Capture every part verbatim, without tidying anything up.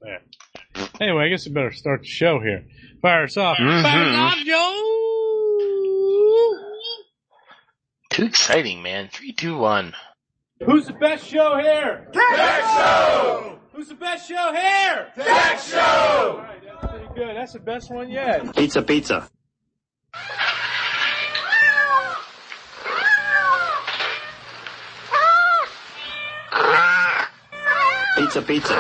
There. Anyway, I guess we better start the show here. Fire us off. Mm-hmm. Fire us off, Joe! Too exciting, man. Three, two, one. Who's the best show here? Tech Show! Who's the best show here? Tech Show! Alright, that's pretty good. That's the best one yet. Pizza, pizza. Pizza, pizza.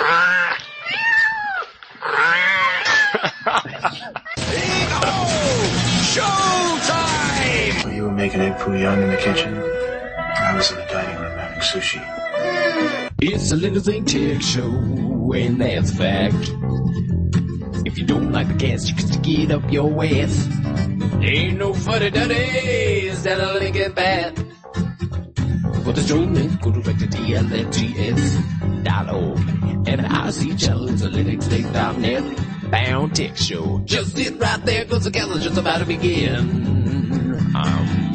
Showtime! You were making egg foo young in the kitchen. I was in the dining room having sushi. It's a little thing tech show, and that's a fact. If you don't like the cast, you can stick it up your ass. Ain't no funny duddies that'll link it bad. For the show, then go direct to T L F G S dot org. And I see channels at Linux dot net. Bound Tech Show. Just sit right there, cause the calendar just about to begin. Um...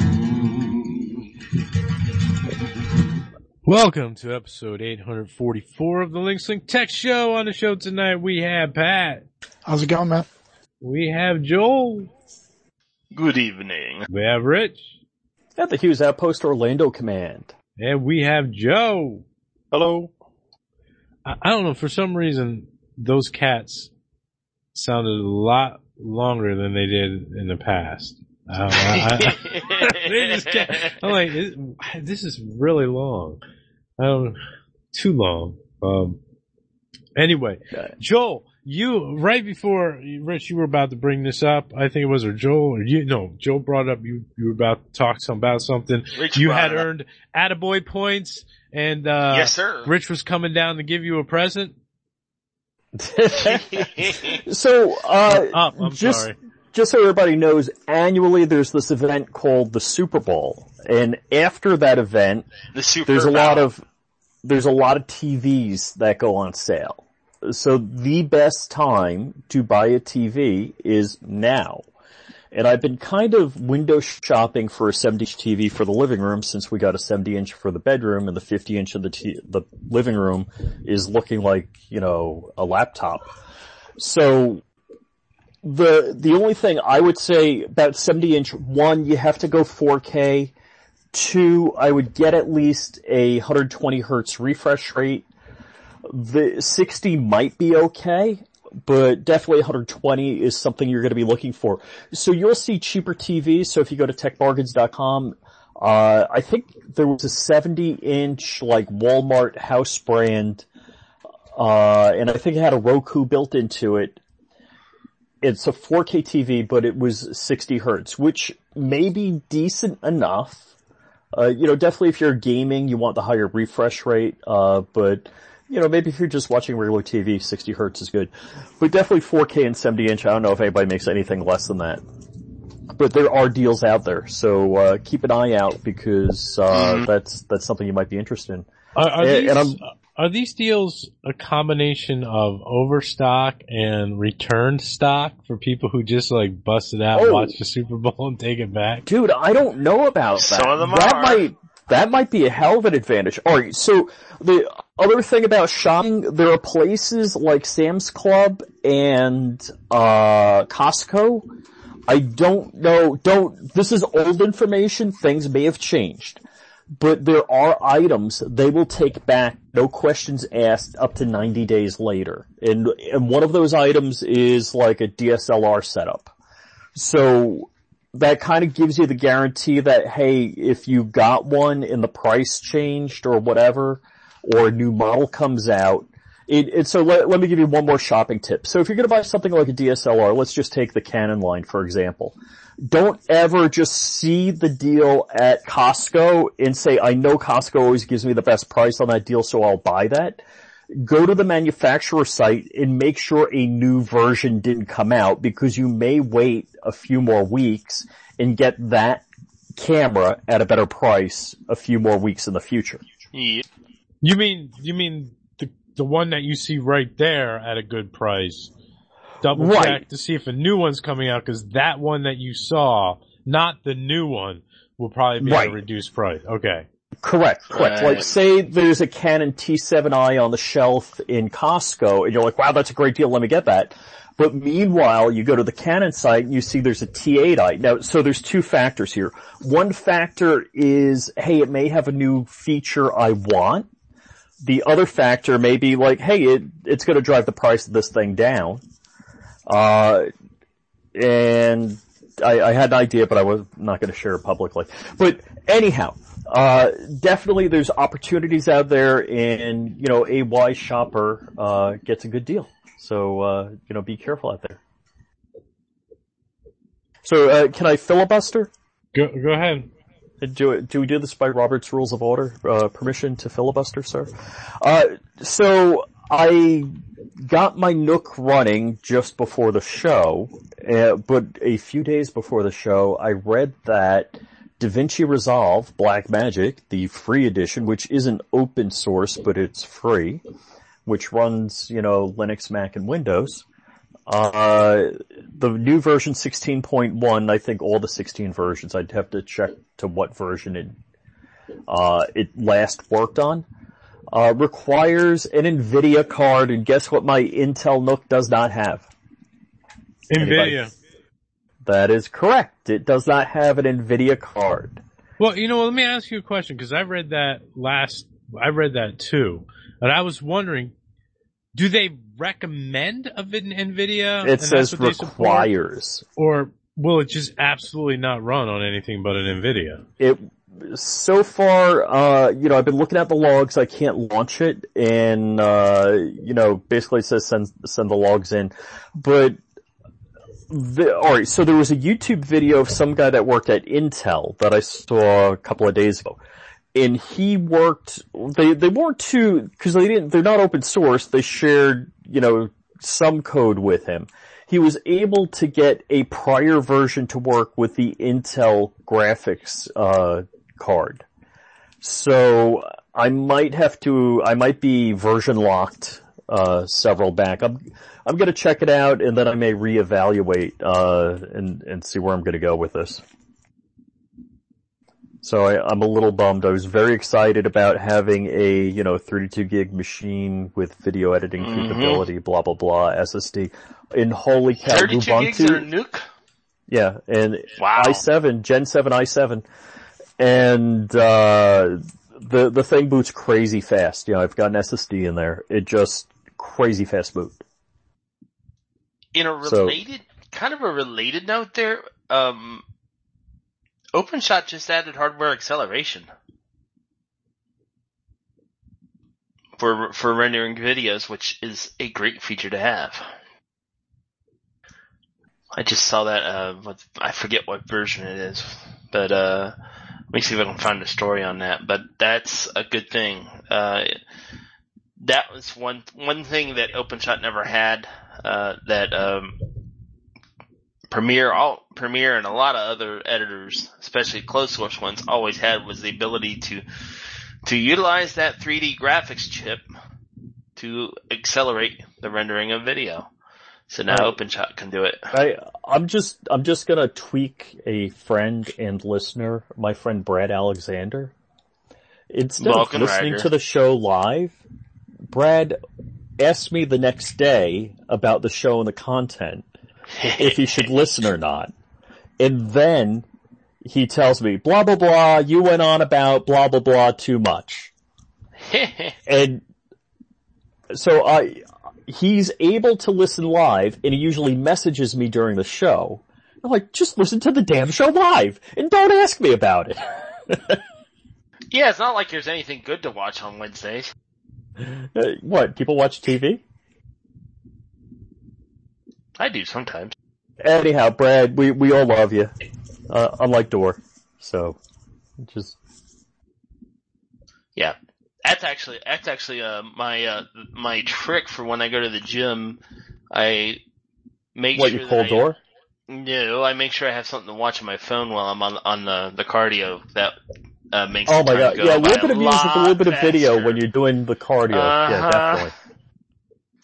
Welcome to episode eight forty-four of the LinksLink Tech Show. On the show tonight, we have Pat. How's it going, man? We have Joel. Good evening. We have Rich. At the Hughes Outpost Orlando Command. And we have Joe. Hello. I, I don't know, for some reason, those cats sounded a lot longer than they did in the past. I don't know, I, I, they just kept, I'm like, this is really long. I don't, too long. Um, anyway, Joel, you, right before, Rich, you were about to bring this up, I think it was, or Joel, or you, no, Joel brought up, you, you were about to talk some, about something. Rich you had earned attaboy points, and, uh, yes, sir. Rich was coming down to give you a present. so, uh, oh, I'm just, sorry. Just so everybody knows, annually there's this event called the Super Bowl, and after that event, the Super there's a Bowl. lot of there's a lot of T Vs that go on sale. So the best time to buy a T V is now. And I've been kind of window shopping for a seventy inch T V for the living room since we got a seventy inch for the bedroom, and the fifty inch of the t- the living room is looking like, you know, a laptop. So The, the only thing I would say about seventy inch, one, you have to go four K. Two, I would get at least a one hundred twenty hertz refresh rate. The sixty might be okay, but definitely one hundred twenty is something you're going to be looking for. So you'll see cheaper T Vs. So if you go to tech bargains dot com, uh, I think there was a seventy inch, like Walmart house brand, uh, and I think it had a Roku built into it. It's a four K T V, but it was sixty hertz, which may be decent enough. Uh, you know, definitely if you're gaming, you want the higher refresh rate, uh, but, you know, maybe if you're just watching regular T V, sixty hertz is good. But definitely four K and seventy inch, I don't know if anybody makes anything less than that. But there are deals out there, so, uh, keep an eye out because, uh, mm-hmm. that's, that's something you might be interested in. Are, are, and, these, and I'm, are these deals a combination of overstock and return stock for people who just like bust it out, oh, watch the Super Bowl and take it back? Dude, I don't know about that. Some of them that are. might, that might be a hell of an advantage. Alright, so the other thing about shopping, there are places like Sam's Club and, uh, Costco. I don't know, don't, this is old information, things may have changed. But there are items they will take back, no questions asked, up to ninety days later. And, and one of those items is like a D S L R setup. So that kind of gives you the guarantee that, hey, if you got one and the price changed or whatever, or a new model comes out, it, it so let, let me give you one more shopping tip. So if you're going to buy something like a D S L R, let's just take the Canon line, for example. Don't ever just see the deal at Costco and say, I know Costco always gives me the best price on that deal, so I'll buy that. Go to the manufacturer site and make sure a new version didn't come out, because you may wait a few more weeks and get that camera at a better price a few more weeks in the future. Yeah. You mean, you mean the, the one that you see right there at a good price? Double right. check to see if a new one's coming out, because that one that you saw, not the new one, will probably be right. at a reduced price. Okay. Correct, correct. Right. Like, say there's a Canon T seven i on the shelf in Costco, and you're like, wow, that's a great deal, let me get that. But meanwhile, you go to the Canon site and you see there's a T eight i. Now, so there's two factors here. One factor is, hey, it may have a new feature I want. The other factor may be like, hey, it, it's gonna drive the price of this thing down. Uh, and I, I had an idea, but I was not gonna share it publicly. But anyhow, uh, definitely there's opportunities out there, and, you know, a wise shopper, uh, gets a good deal. So, uh, you know, be careful out there. So, uh, can I filibuster? Go, go ahead. Do, do we do this by Robert's Rules of Order? Uh, permission to filibuster, sir? Uh, so, I got my Nook running just before the show, uh, but a few days before the show, I read that DaVinci Resolve Blackmagic, the free edition, which isn't open source, but it's free, which runs, you know, Linux, Mac, and Windows. Uh, the new version sixteen point one, I think all the sixteen versions, I'd have to check to what version it, uh, it last worked on, uh, requires an NVIDIA card, and guess what my Intel Nook does not have? NVIDIA. Anybody? That is correct. It does not have an NVIDIA card. Well, you know, let me ask you a question, because I read that last, I read that too, and I was wondering, do they recommend a NVIDIA? It says requires. Or will it just absolutely not run on anything but an NVIDIA? It, so far, uh, you know, I've been looking at the logs, I can't launch it, and, uh, you know, basically it says send, send the logs in. But, the, alright, so there was a YouTube video of some guy that worked at Intel that I saw a couple of days ago. And he worked, they, they weren't too, cause they didn't, they're not open source, they shared, you know, some code with him. He was able to get a prior version to work with the Intel graphics, uh, card. So, I might have to, I might be version locked, uh, several back. I'm, I'm gonna check it out, and then I may reevaluate, uh, and, and see where I'm gonna go with this. So I, I'm a little bummed. I was very excited about having a, you know, thirty-two gig machine with video editing mm-hmm. capability, blah, blah, blah, S S D. And holy cow, thirty-two Ubuntu. gigs in a Nuke? Yeah, and wow. i seven, Gen seven i seven. And, uh, the, the thing boots crazy fast. You know, I've got an S S D in there. It just, crazy fast boot. In a related, so, kind of a related note there, um, OpenShot just added hardware acceleration for for rendering videos, which is a great feature to have. I just saw that. Uh, what, I forget what version it is, but uh, let me see if I can find a story on that. But that's a good thing. Uh, that was one one thing that OpenShot never had. Uh, that um, Premiere, all Premiere, and a lot of other editors, especially closed source ones, always had was the ability to to utilize that three D graphics chip to accelerate the rendering of video. So now uh, OpenShot can do it. I I'm just I'm just gonna tweak a friend and listener, my friend Brad Alexander. Instead Welcome, of listening Ryder. to the show live, Brad asked me the next day about the show and the content, if he should listen or not. And then he tells me, blah, blah, blah, you went on about blah, blah, blah too much. And so I, he's able to listen live, and he usually messages me during the show. I'm like, just listen to the damn show live, and don't ask me about it. Yeah, it's not like there's anything good to watch on Wednesdays. Uh, what, people watch T V? I do sometimes. Anyhow, Brad, we, we all love you. Uh, unlike Dor. So, just. Yeah. That's actually, that's actually, uh, my, uh, my trick for when I go to the gym. I make what, sure. What, you call I, Dor? No, I make sure I have something to watch on my phone while I'm on, on the, the cardio. That, uh, makes Oh the my time god, go yeah, a by little bit of music, a little bit of faster. video when you're doing the cardio. Uh-huh. Yeah, definitely.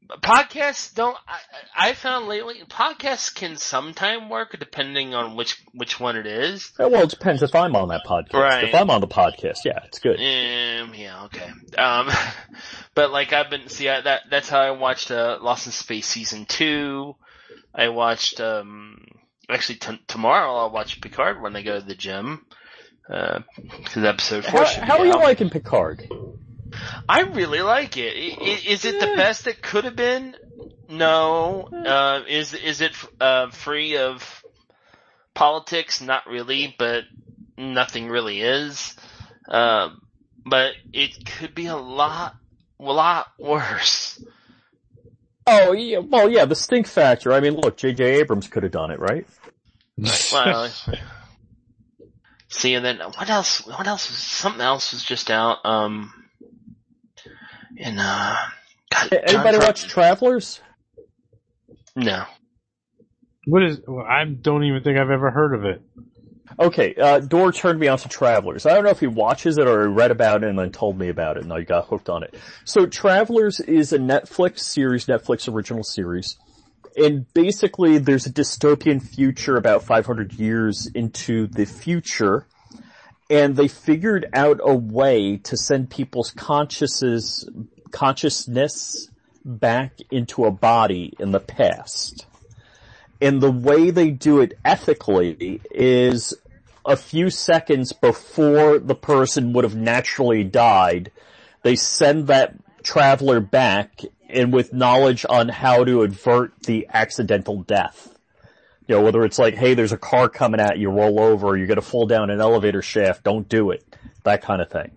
Podcasts don't. I, I found lately podcasts can sometime work depending on which which one it is. Well, it depends if I'm on that podcast. Right. If I'm on the podcast, yeah, it's good. Um, yeah, okay. Um, but like I've been see I, that that's how I watched uh, Lost in Space season two. I watched um actually t- tomorrow I'll watch Picard when I go to the gym. Uh, because episode four. How, should be how are you out. liking Picard? I really like it. Is it the best it could have been? No. Uh, is is it uh, free of politics? Not really, but nothing really is. Uh, but it could be a lot, a lot worse. Oh, yeah, well, yeah, the stink factor. I mean, look, J J Abrams could have done it, right? Well, see, and then what else? What else? Was, something else was just out. Um. And, uh, God, anybody John watch Travelers? No. What is? Well, I don't even think I've ever heard of it. Okay, uh, Dor turned me on to Travelers. I don't know if he watches it or he read about it and then told me about it and I got hooked on it. So Travelers is a Netflix series, Netflix original series. And basically there's a dystopian future about five hundred years into the future. And they figured out a way to send people's consciousness, consciousness back into a body in the past. And the way they do it ethically is a few seconds before the person would have naturally died, they send that traveler back and with knowledge on how to avert the accidental death. You know, whether it's like, hey, there's a car coming at you, roll over, you're gonna fall down an elevator shaft, don't do it. That kind of thing.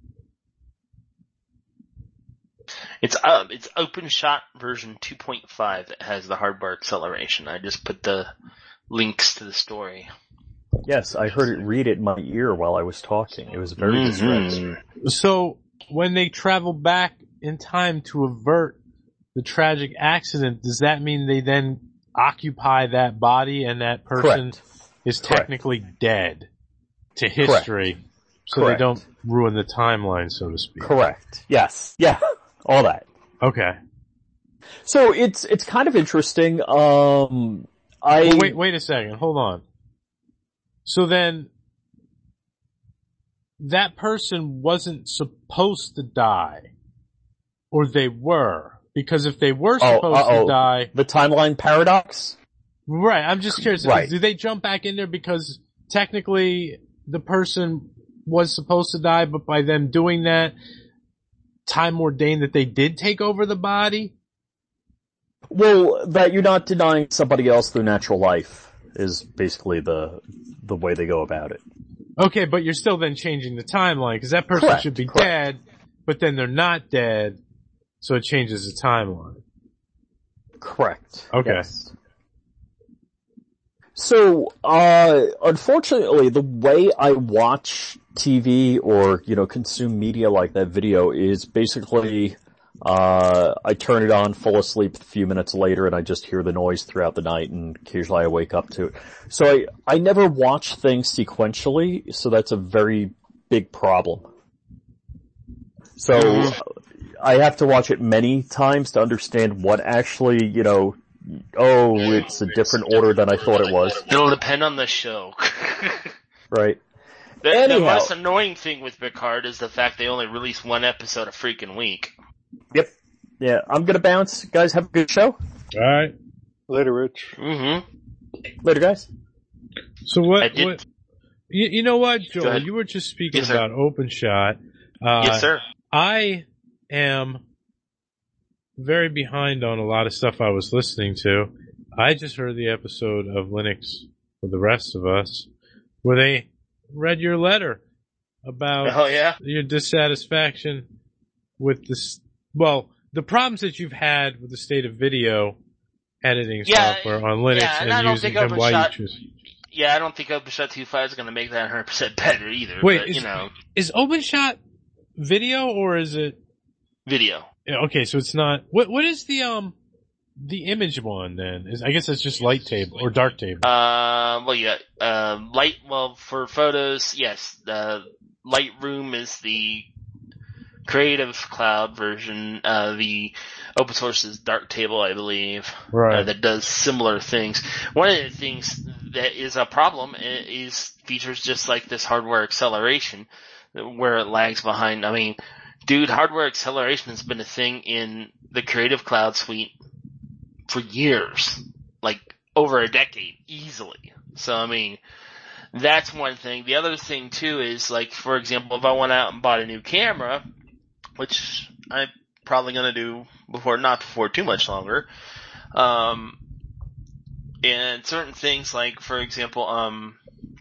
It's uh, it's OpenShot version two point five that has the hardware acceleration. I just put the links to the story. Yes, I heard it read it in my ear while I was talking. It was very distressing. Mm-hmm. So, when they travel back in time to avert the tragic accident, does that mean they then occupy that body and that person Correct. is Correct. technically dead to history, Correct. so Correct. they don't ruin the timeline, so to speak? Correct. Yes. Yeah. All that. Okay. So it's, it's kind of interesting. Um, I... Well, wait, wait a second. Hold on. So then, that person wasn't supposed to die. Or they were. Because if they were supposed oh, uh-oh. to die... The timeline paradox? Right, I'm just curious. Right. Do they jump back in there because technically the person was supposed to die, but by them doing that, time ordained that they did take over the body? Well, that you're not denying somebody else through natural life is basically the the way they go about it. Okay, but you're still then changing the timeline, because that person Correct, should be correct. dead, but then they're not dead, so it changes the timeline. Correct. Okay. Yes. So, uh, unfortunately, the way I watch T V or, you know, consume media like that video is basically, uh, I turn it on, fall asleep a few minutes later, and I just hear the noise throughout the night, and occasionally I wake up to it. So I, I never watch things sequentially, so that's a very big problem. So, I have to watch it many times to understand what actually, you know, oh, it's a different order than I thought it was. It'll depend on the show. Right. The, the Anyhow. most annoying thing with Picard is the fact they only release one episode a freaking week. Yep. Yeah, I'm gonna bounce. Guys, have a good show. Alright. Later, Rich. Mm-hmm. Later, guys. So what, I did- what you, you know what, Go Joel, ahead. you were just speaking Yes, sir. about OpenShot. Uh, Yes, sir. I am very behind on a lot of stuff I was listening to. I just heard the episode of Linux for the rest of us where they read your letter about Oh, yeah? your dissatisfaction with this, well, the problems that you've had with the state of video editing Yeah, software on Linux yeah, and I and don't using, think and why you OpenShot- choose. Yeah, I don't think OpenShot two point five is going to make that one hundred percent better either. Wait, but, is, you know, is OpenShot video or is it? video. Yeah, okay, so it's not. What what is the um the image one then? Is I guess it's just light table or dark table. Uh, well, yeah, uh, light, well, for photos, yes, uh, Lightroom is the Creative Cloud version, uh, the open source is Darktable, I believe, Right. uh, that does similar things. One of the things that is a problem is features just like this hardware acceleration, where it lags behind. I mean, dude, hardware acceleration has been a thing in the Creative Cloud suite for years, like over a decade, easily. So, I mean, that's one thing. The other thing, too, is, like, for example, if I went out and bought a new camera, which I'm probably going to do before, not before too much longer, um, and certain things like, for example, um,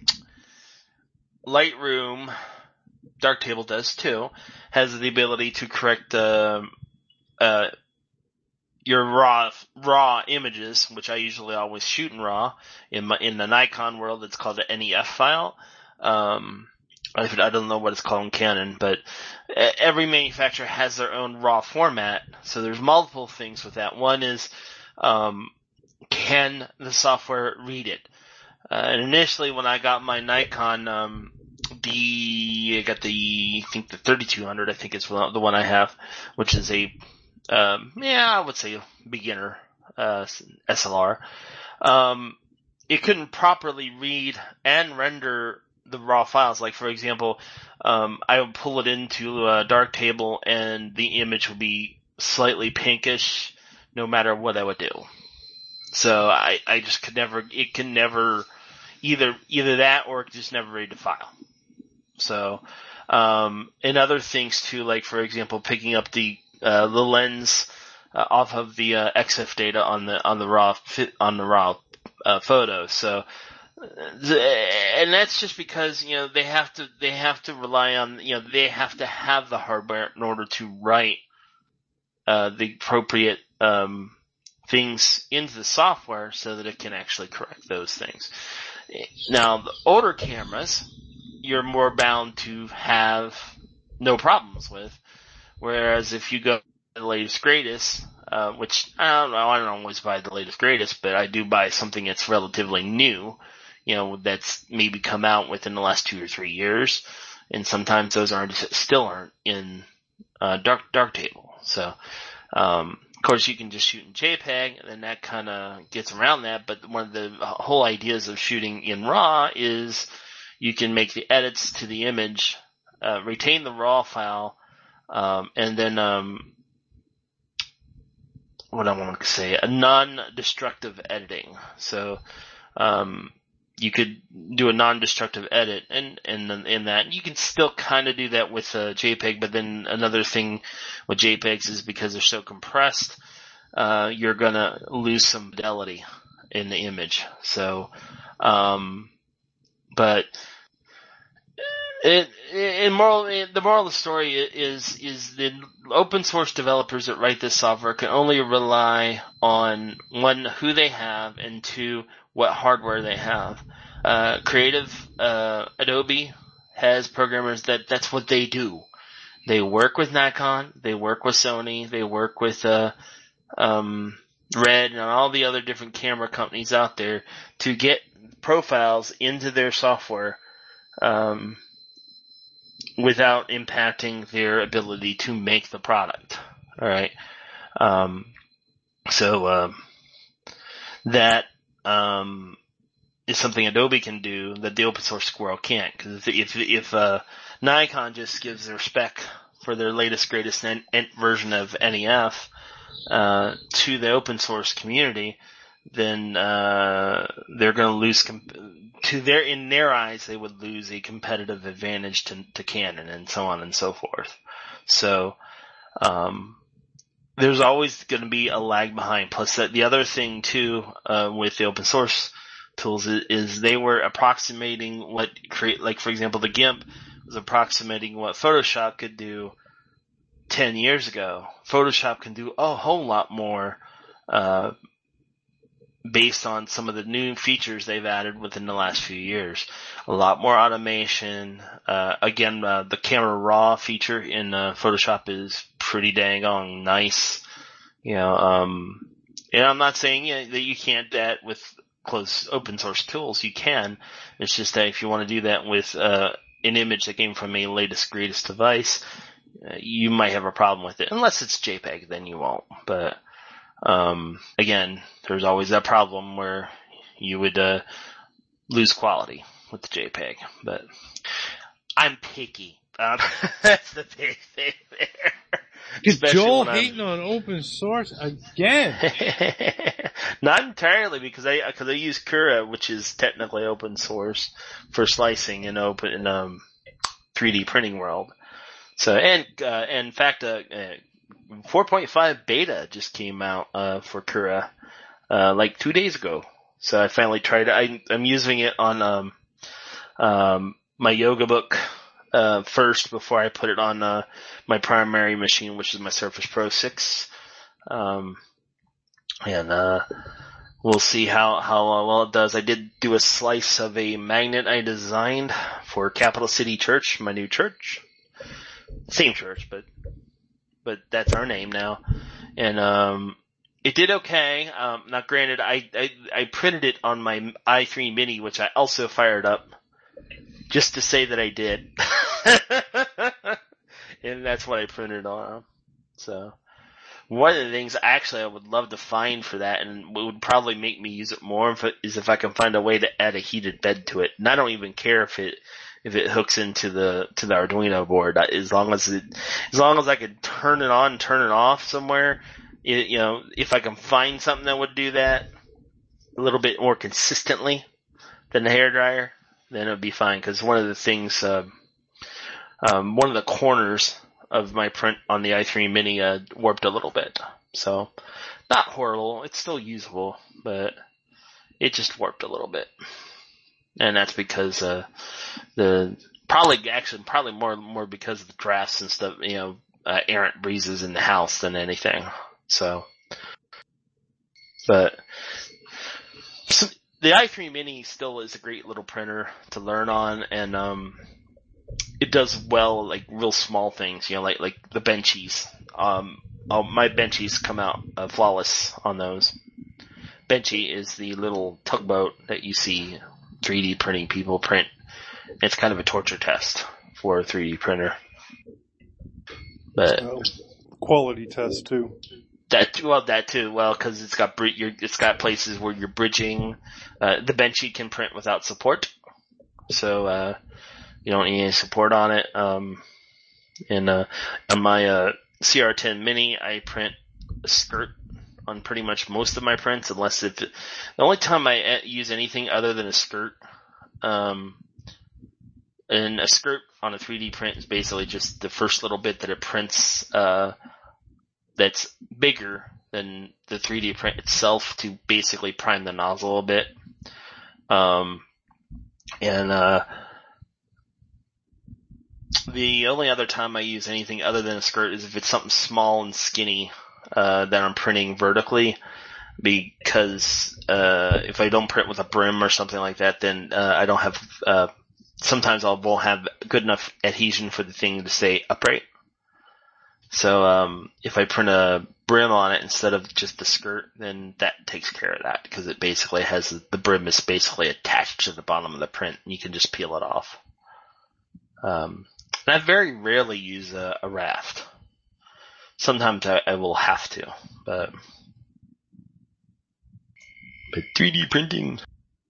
Lightroom, Darktable does too, has the ability to correct, uh, uh, your raw, raw images, which I usually always shoot in RAW. In my, in the Nikon world, it's called an N E F file. Um, I, I don't know what it's called in Canon, but every manufacturer has their own RAW format. So there's multiple things with that. One is, um, can the software read it? Uh, and initially when I got my Nikon, um, the, I got the, I think the thirty-two hundred, I think is the one I have, which is a, um, yeah, I would say a beginner, uh, S L R. Um, it couldn't properly read and render the raw files. Like, for example, um, I would pull it into a Darktable and the image would be slightly pinkish no matter what I would do. So I, I just could never, it can never, either, either that or it just never read the file. So, um, and other things too, like, for example, picking up the, uh, the lens, uh, off of the, uh, X F data on the, on the raw, on the raw, uh, photos. So, and that's just because, you know, they have to, they have to rely on, you know, they have to have the hardware in order to write, uh, the appropriate, um, things into the software so that it can actually correct those things. Now, the older cameras, you're more bound to have no problems with, whereas if you go to the latest greatest, uh, which I don't know, I don't always buy the latest greatest, but I do buy something that's relatively new, you know, that's maybe come out within the last two or three years, and sometimes those aren't, still aren't in, uh, Dark, Darktable. So, um, of course you can just shoot in JPEG, and then that kinda gets around that, but one of the whole ideas of shooting in RAW is you can make the edits to the image, uh, retain the RAW file, um, and then, um, what I want to say, a non-destructive editing. So, um, you could do a non-destructive edit, and, and in that, you can still kind of do that with a JPEG, but then another thing with JPEGs is because they're so compressed, uh, you're gonna lose some fidelity in the image. So, um, but, It, in moral, the moral of the story is, is the open source developers that write this software can only rely on, one, who they have, and two, what hardware they have. Uh, creative, uh, Adobe has programmers that that's what they do. They work with Nikon, they work with Sony, they work with, uh, um, Red and all the other different camera companies out there to get profiles into their software, um, without impacting their ability to make the product. All right. Um, so, um, that, um, is something Adobe can do that the open source squirrel can't. Cause if, if, uh, Nikon just gives their spec for their latest, greatest N- N- version of N E F, uh, to the open source community, then, uh, they're gonna lose, comp- to their, in their eyes, they would lose a competitive advantage to, to Canon and so on and so forth. So, um, there's always going to be a lag behind. Plus, that the other thing too, uh, with the open source tools is, is they were approximating what create, like for example, the GIMP was approximating what Photoshop could do ten years ago. Photoshop can do a whole lot more, uh, based on some of the new features they've added within the last few years. A lot more automation. Uh, again, uh, the camera raw feature in uh, Photoshop is pretty dang on nice. You know, um, and I'm not saying you know, that you can't do that with closed open source tools. You can. It's just that if you want to do that with uh, an image that came from a latest greatest device, uh, you might have a problem with it. Unless it's JPEG, then you won't. But um, again, there's always that problem where you would uh, lose quality with the JPEG. But I'm picky. Um, that's the big thing there. Is Joel hating on open source again? Not entirely, because I because I use Cura, which is technically open source for slicing in open in um three D printing world. So and uh, and in fact, uh, uh, four point five beta just came out uh, for Cura uh, like two days ago. So I finally tried it. I, I'm using it on um um my Yoga Book. Uh, first before I put it on, uh, my primary machine, which is my Surface Pro six. Um, and, uh, we'll see how, how uh, well it does. I did do a slice of a magnet I designed for Capital City Church, my new church. Same church, but, but that's our name now. And, um, it did okay. Um, now granted, I, I, I printed it on my i three Mini, which I also fired up. Just to say that I did. And that's what I printed on. So, one of the things actually I would love to find for that, and what would probably make me use it more, if it, is if I can find a way to add a heated bed to it. And I don't even care if it, if it hooks into the, to the Arduino board, as long as it, as long as I could turn it on, turn it off somewhere, it, you know, if I can find something that would do that a little bit more consistently than the hairdryer, then it would be fine. Because one of the things, uh, um, one of the corners of my print on the i three Mini uh, warped a little bit. So, not horrible. It's still usable, but it just warped a little bit. And that's because uh, the probably actually probably more more because of the drafts and stuff. You know, uh, errant breezes in the house than anything. So, but. So, the i three Mini still is a great little printer to learn on, and um, it does well, like real small things, you know, like like the benchies. Um, oh, my benchies come out uh, flawless on those. Benchy is the little tugboat that you see three D printing people print. It's kind of a torture test for a three D printer. But so, quality test too. That well, that too. Well, because it's got you're, it's got places where you're bridging. Uh, the Benchy can print without support, so uh, you don't need any support on it. Um, and uh, on my uh, C R ten Mini, I print a skirt on pretty much most of my prints, unless if it, the only time I use anything other than a skirt, um, and a skirt on a three D print is basically just the first little bit that it prints. Uh, that's bigger than the three D print itself to basically prime the nozzle a bit. Um, and, uh, the only other time I use anything other than a skirt is if it's something small and skinny, uh, that I'm printing vertically, because, uh, if I don't print with a brim or something like that, then, uh, I don't have, uh, sometimes I won't have good enough adhesion for the thing to stay upright. So, um, if I print a brim on it instead of just the skirt, then that takes care of that, because it basically has, the brim is basically attached to the bottom of the print, and you can just peel it off. Um, and I very rarely use a, a raft. Sometimes I, I will have to, but, but three D printing.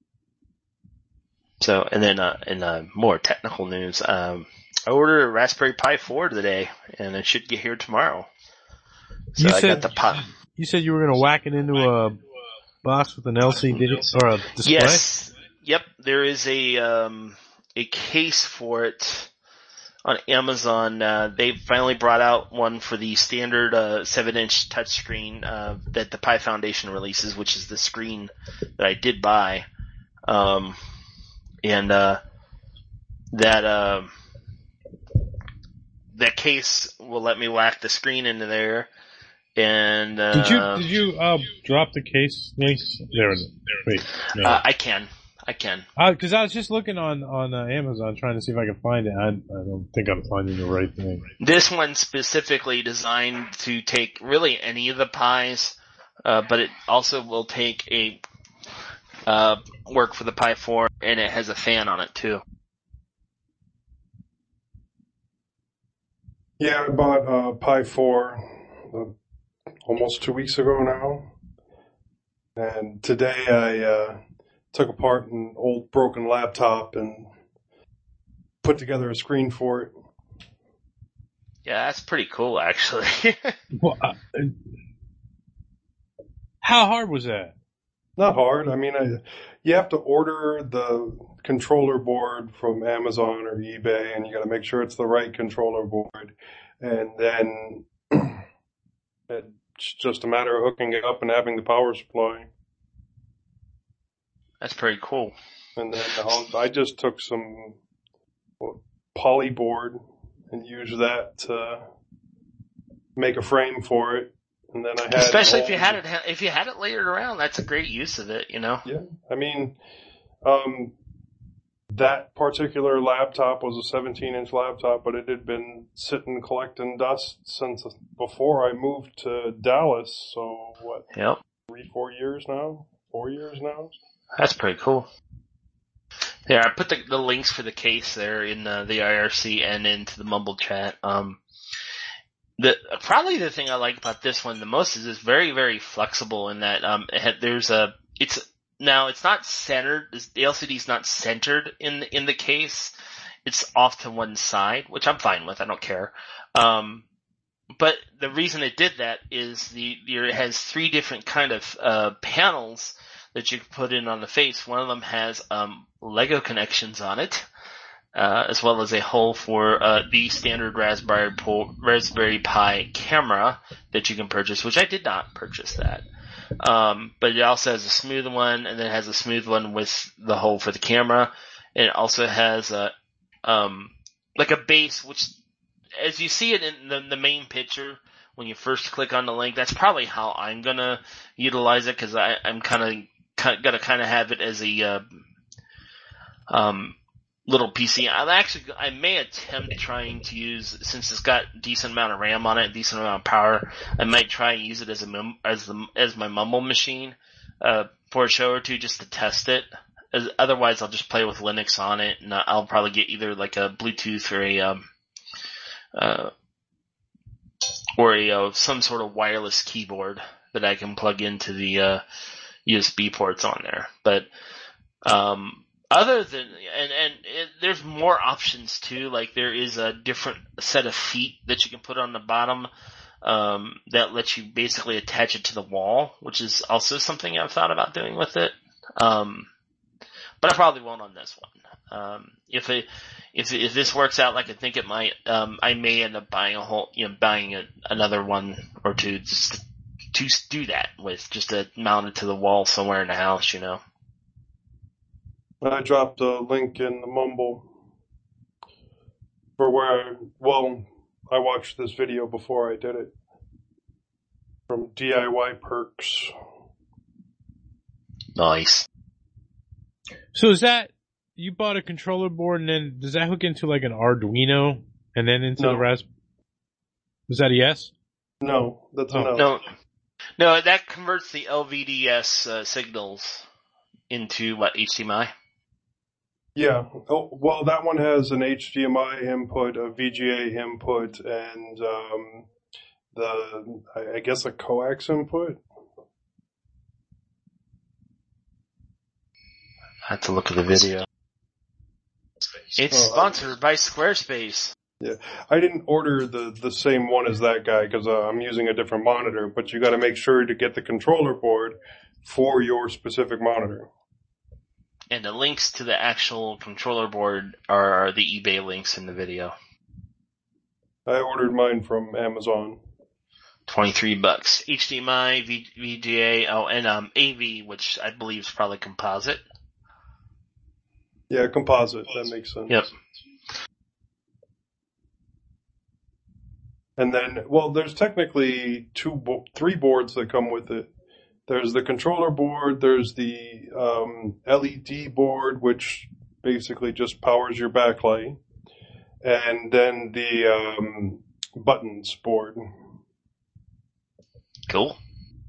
So, and then, uh, in, uh, more technical news, um, I ordered a Raspberry Pi four today, and it should get here tomorrow. So you I said, got the Pi. You said you were going to whack it into a box with an L C D or a display? Yes. Yep. There is a um, a case for it on Amazon. Uh, they finally brought out one for the standard uh, seven inch touchscreen uh, that the Pi Foundation releases, which is the screen that I did buy. Um, and uh, that... Uh, That case will let me whack the screen into there, and uh, did you did you uh, drop the case links? There, wait, no. uh, I can, I can. Because uh, I was just looking on on uh, Amazon trying to see if I can find it. I, I don't think I'm finding the right thing. This one's specifically designed to take really any of the Pis, uh, but it also will take a uh, work for the Pi four, and it has a fan on it too. Yeah, I bought a Pi four uh, almost two weeks ago now. And today I uh, took apart an old broken laptop and put together a screen for it. Yeah, that's pretty cool, actually. Well, uh, how hard was that? Not hard. I mean, I, you have to order the controller board from Amazon or eBay, and you got to make sure it's the right controller board. And then it's just a matter of hooking it up and having the power supply. That's pretty cool. And then I'll, I just took some poly board and used that to make a frame for it. And then I had Especially if you had it if you had it layered around, that's a great use of it, you know. Yeah, I mean, um, that particular laptop was a seventeen inch laptop, but it had been sitting collecting dust since before I moved to Dallas. So what? Yep. Three, four years now. Four years now. That's pretty cool. Yeah, I put the, the links for the case there in uh, the I R C and into the Mumble chat. Um, the probably the thing I like about this one the most is it's very, very flexible in that um, it had, there's a it's now it's not centered. The L C D is not centered in in the case. It's off to one side, which I'm fine with. I don't care. Um, but the reason it did that is the it has three different kind of uh, panels that you can put in on the face. One of them has um, Lego connections on it, uh, as well as a hole for uh, the standard Raspberry po- Raspberry Pi camera that you can purchase, which I did not purchase that. Um, but it also has a smooth one, and then it has a smooth one with the hole for the camera. And it also has a um, like a base, which, as you see it in the, the main picture, when you first click on the link, that's probably how I'm gonna utilize it, because I'm kind of gonna kind of have it as a uh, um, little P C. I actually I may attempt trying to use, since it's got a decent amount of RAM on it, decent amount of power. I might try and use it as a mem- as the as my Mumble machine uh, for a show or two, just to test it. As, otherwise, I'll just play with Linux on it, and I'll probably get either like a Bluetooth or a um, uh, or a uh, some sort of wireless keyboard that I can plug into the uh, U S B ports on there. But um, other than and and it, there's more options too. Like there is a different set of feet that you can put on the bottom um, that lets you basically attach it to the wall, which is also something I've thought about doing with it. Um, but I probably won't on this one. Um, if it if if this works out like I think it might, um, I may end up buying a whole, you know, buying a, another one or two just to, to do that with, just to mount it to the wall somewhere in the house, you know. I dropped a link in the Mumble for where, I, well, I watched this video before I did it from D I Y Perks. Nice. So is that, you bought a controller board and then does that hook into like an Arduino and then into No. the Raspberry? Was that a yes? No, that's a Oh. no. No, no, that converts the L V D S uh, signals into what, H D M I? Yeah. Oh, well, that one has an H D M I input, a V G A input, and um, the I, I guess a coax input. I have to look at the video. It's Oh, sponsored by Squarespace. Yeah, I didn't order the, the same one as that guy because uh, I'm using a different monitor, but you got to make sure to get the controller board for your specific monitor. And the links to the actual controller board are the eBay links in the video. I ordered mine from Amazon. twenty-three bucks. H D M I, v- VGA, oh, and um, A V, which I believe is probably composite. Yeah, composite. That makes sense. Yep. And then, well, there's technically two, bo- three boards that come with it. There's the controller board, there's the um, L E D board, which basically just powers your backlight, and then the um, buttons board. Cool.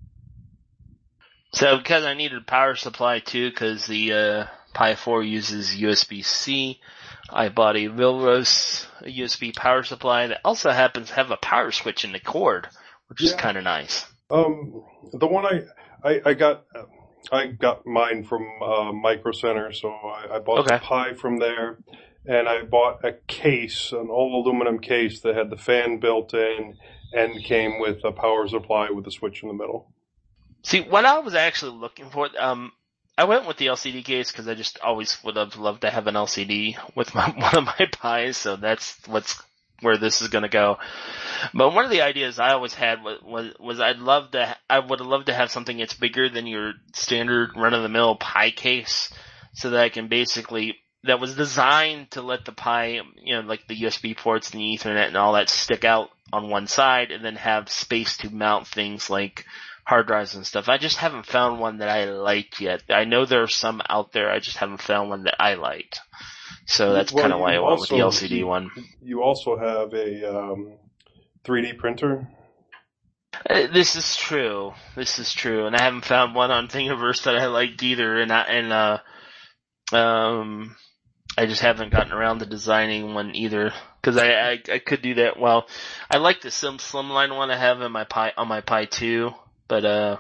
So, because I needed a power supply too, because the uh, Pi four uses U S B C, I bought a Vilros U S B power supply that also happens to have a power switch in the cord, which yeah. is kind of nice. Um, the one I, I, I got, I got mine from, uh, Micro Center, so I, I bought okay. the Pi from there, and I bought a case, an all aluminum case that had the fan built in and came with a power supply with a switch in the middle. See, what I was actually looking for, um, I went with the L C D case because I just always would have loved to have an L C D with my, one of my Pis, so that's what's where this is going to go. But one of the ideas I always had was, was, was I'd love to, I would have loved to have something that's bigger than your standard run-of-the-mill Pi case, so that I can basically, that was designed to let the Pi, you know, like the U S B ports and the Ethernet and all that stick out on one side, and then have space to mount things like hard drives and stuff. I just haven't found one that I liked yet. I know there are some out there, I just haven't found one that I liked. So that's well, kind of why I went also, with the L C D one. You also have a um, three D printer? Uh, this is true. This is true. And I haven't found one on Thingiverse that I liked either. And I, and, uh, um, I just haven't gotten around to designing one either. Cause I, I, I could do that. Well, I like the Sim Slimline one I have in my Pi, on my Pi two, but, uh,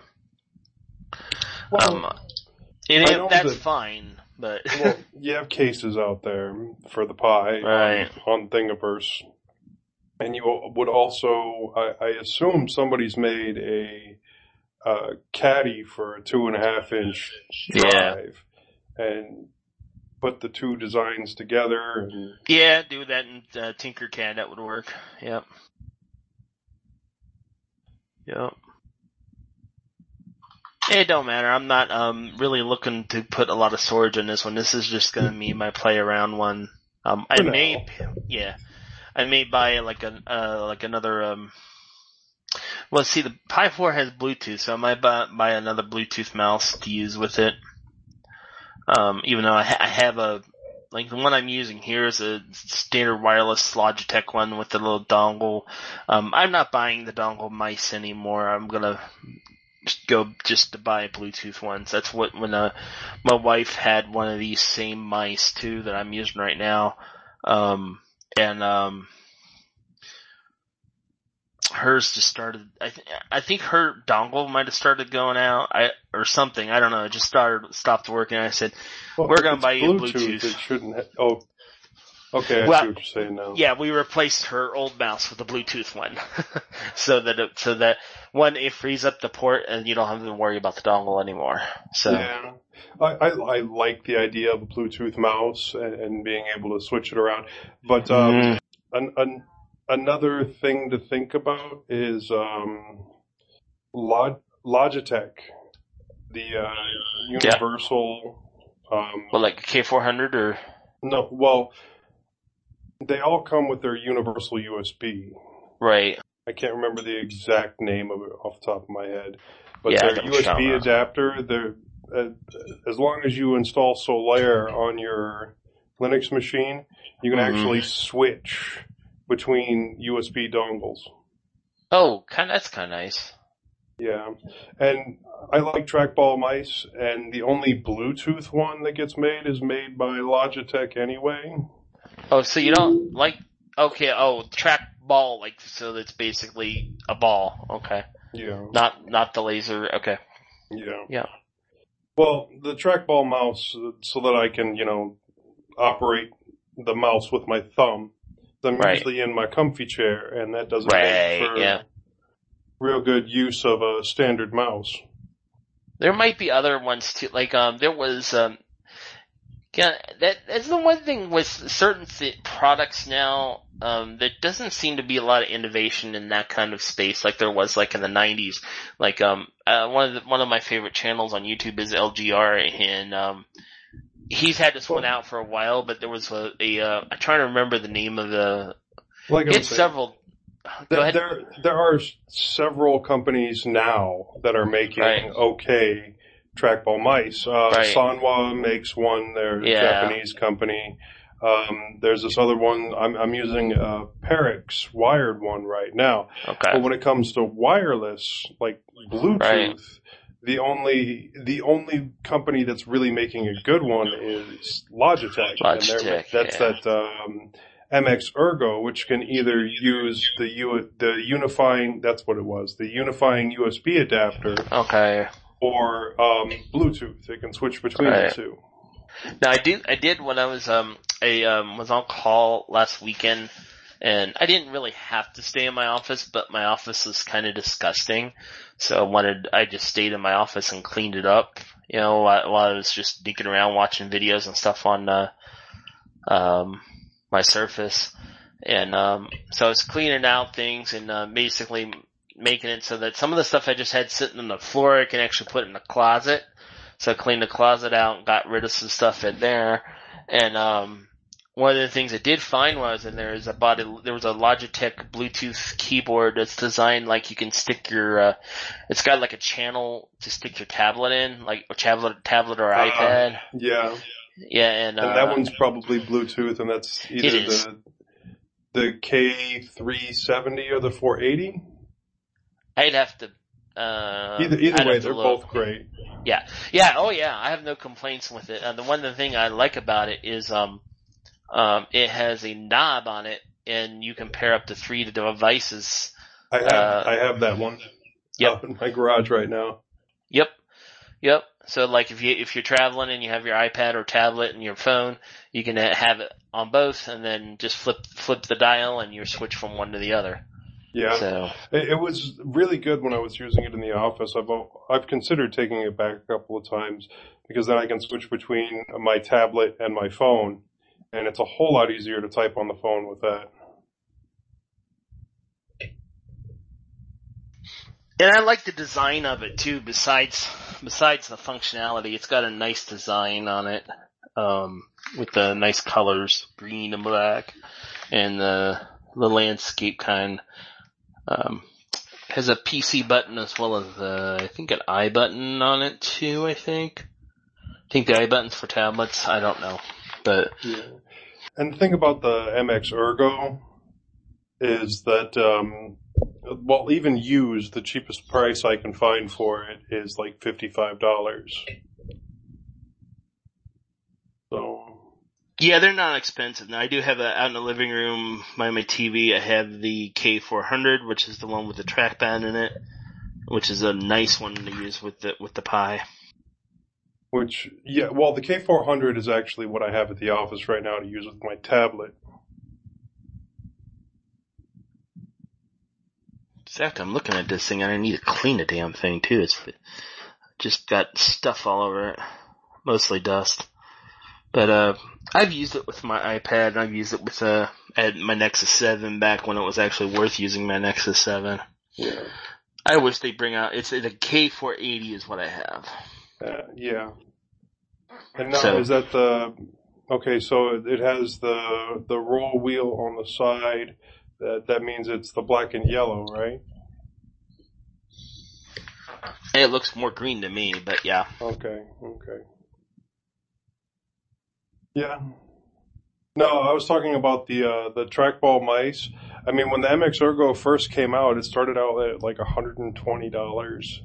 well, um, it, that's that, fine. But well, you have cases out there for the Pi right. on, on Thingiverse. And you would also, I, I assume somebody's made a uh, caddy for a two and a half inch drive yeah. and put the two designs together. And yeah, do that in uh, Tinkercad. That would work. Yep. Yep. It don't matter. I'm not um really looking to put a lot of storage in this one. This is just gonna be my play around one. Um, I For may, now. yeah, I may buy like a uh like another um. Well, see, the Pi four has Bluetooth, so I might buy, buy another Bluetooth mouse to use with it. Um, even though I, ha- I have a like the one I'm using here is a standard wireless Logitech one with the little dongle. Um, I'm not buying the dongle mice anymore. I'm gonna go just to buy Bluetooth ones. That's what when uh, my wife had one of these same mice too that I'm using right now, um, and um, hers just started. I th- I think her dongle might have started going out, I or something. I don't know. It just started stopped working. I said, well, "We're gonna buy you Bluetooth, Bluetooth." It shouldn't. Ha- oh. Okay, I well, see what you're saying now. Yeah, we replaced her old mouse with a Bluetooth one, so that it, so that one it frees up the port and you don't have to worry about the dongle anymore. So yeah, I I, I like the idea of a Bluetooth mouse and, and being able to switch it around. But um, mm. an, an, another thing to think about is um, Log, Logitech, the uh, universal. Yeah. Um, well, like a K four hundred or no? Well. They all come with their universal U S B. Right. I can't remember the exact name of it off the top of my head. But yeah, their U S B adapter, they're, uh, as long as you install Solaire on your Linux machine, you can mm-hmm. actually switch between U S B dongles. Oh, kind of, that's kind of nice. Yeah. And I like trackball mice, and the only Bluetooth one that gets made is made by Logitech anyway. Oh, so you don't like, okay, oh, track ball, like, so it's basically a ball, okay. Yeah. Not, not the laser, okay. Yeah. Yeah. Well, the trackball mouse, so that I can, you know, operate the mouse with my thumb. I'm right. usually in my comfy chair, and that doesn't right, make for yeah. real good use of a standard mouse. There might be other ones too, like, um, there was, um, yeah, that, that's the one thing with certain th- products now, um, there doesn't seem to be a lot of innovation in that kind of space like there was like in the nineties. Like, um, uh, one of the, one of my favorite channels on YouTube is L G R, and, um, he's had this one out for a while, but there was a, a uh, I'm trying to remember the name of the, like it's several, Go ahead. There, there are several companies now that are making right. okay trackball mice. Uh, right. Sanwa makes one. They're a yeah. Japanese company. Um, there's this other one. I'm, I'm using a Perix wired one right now. Okay. But when it comes to wireless, like Bluetooth, right. The only the only company that's really making a good one is Logitech. Logitech, and they're- that's yeah. that um, M X Ergo, which can either use the U, the unifying, that's what it was, the unifying U S B adapter, Okay. or um, Bluetooth. They can switch between Right. the two. Now I do. I did when I was um I um was on call last weekend, and I didn't really have to stay in my office, but my office was kind of disgusting, so I wanted. I just stayed in my office and cleaned it up. You know, while, while I was just sneaking around watching videos and stuff on uh, um my Surface, and um so I was cleaning out things and uh, basically making it so that some of the stuff I just had sitting on the floor I can actually put in the closet. So I cleaned the closet out and got rid of some stuff in there. And um one of the things I did find while I was in there is I bought a, there was a Logitech Bluetooth keyboard that's designed like you can stick your, uh, it's got like a channel to stick your tablet in, like a tablet, tablet or Uh, iPad. Yeah. Yeah, and, uh, And that one's probably Bluetooth, and that's either It is. the the K three seventy or the four eighty. I'd have to, uh, Either either I'd way, have to they're look. both great. Yeah, yeah, oh yeah, I have no complaints with it. Uh, the one thing I like about it is, um, um, it has a knob on it, and you can pair up to three devices. I have Uh, I have that one. Yep. Up in my garage right now. Yep, yep. So like if you if you're traveling and you have your iPad or tablet and your phone, you can uh, have it on both, and then just flip flip the dial, and you switch from one to the other. Yeah. So It, it was really good when I was using it in the office. I've I've considered taking it back a couple of times because then I can switch between my tablet and my phone, and it's a whole lot easier to type on the phone with that. And I like the design of it too. Besides besides the functionality, it's got a nice design on it, um, with the nice colors, green and black, and the the landscape kind. Um, has a P C button as well as uh, I think an I button on it too. I think. I think the I button's for tablets. I don't know, but Yeah. And the thing about the M X Ergo is that, um, well, even used, the cheapest price I can find for it is like fifty-five dollars. So, yeah, they're not expensive. Now I do have a, out in the living room by my T V. I have the K four hundred, which is the one with the trackpad in it, which is a nice one to use with the with the Pi. which, yeah, well, the K four hundred is actually what I have at the office right now to use with my tablet. In fact, I'm looking at this thing and I need to clean the damn thing too. It's just got stuff all over it, mostly dust. But uh, I've used it with my iPad, and I've used it with uh, I had my Nexus seven back when it was actually worth using my Nexus seven. Yeah. I wish they bring out, it's the K four eighty is what I have. Uh, yeah. And now, So- is that the, okay, so it has the, the roll wheel on the side. That, that means it's the black and yellow, right? And it looks more green to me, but yeah. Okay, okay. Yeah. No, I was talking about the uh, the trackball mice. I mean, when the M X Ergo first came out, it started out at like one hundred twenty dollars.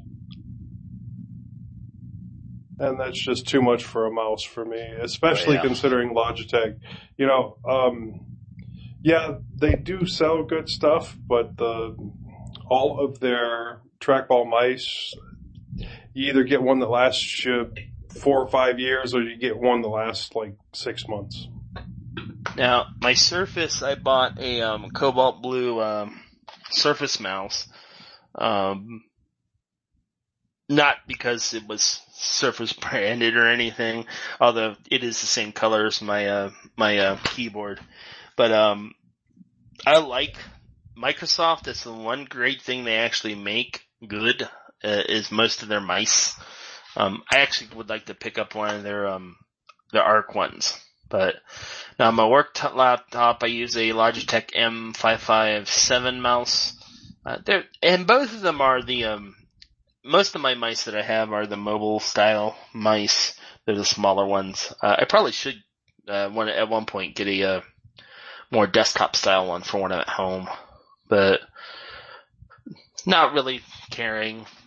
And that's just too much for a mouse for me, especially Yeah. considering Logitech. You know, um, yeah, they do sell good stuff, but the all of their trackball mice, you either get one that lasts you four or five years, or you get one that lasts like six months. Now, my Surface, I bought a um, cobalt blue um, Surface mouse. Um, not because it was Surface branded or anything, although it is the same color as my uh, my uh, keyboard. But um, I like Microsoft. That's the one great thing they actually make good uh, is most of their mice. Um, I actually would like to pick up one of their um, their Arc ones. But now my work t- laptop, I use a Logitech M five five seven mouse. Uh, they're, and both of them are the, um, most of my mice that I have are the mobile style mice. They're the smaller ones. Uh, I probably should, uh, one, at one point get a, uh, more desktop style one for when I'm at home. But not really caring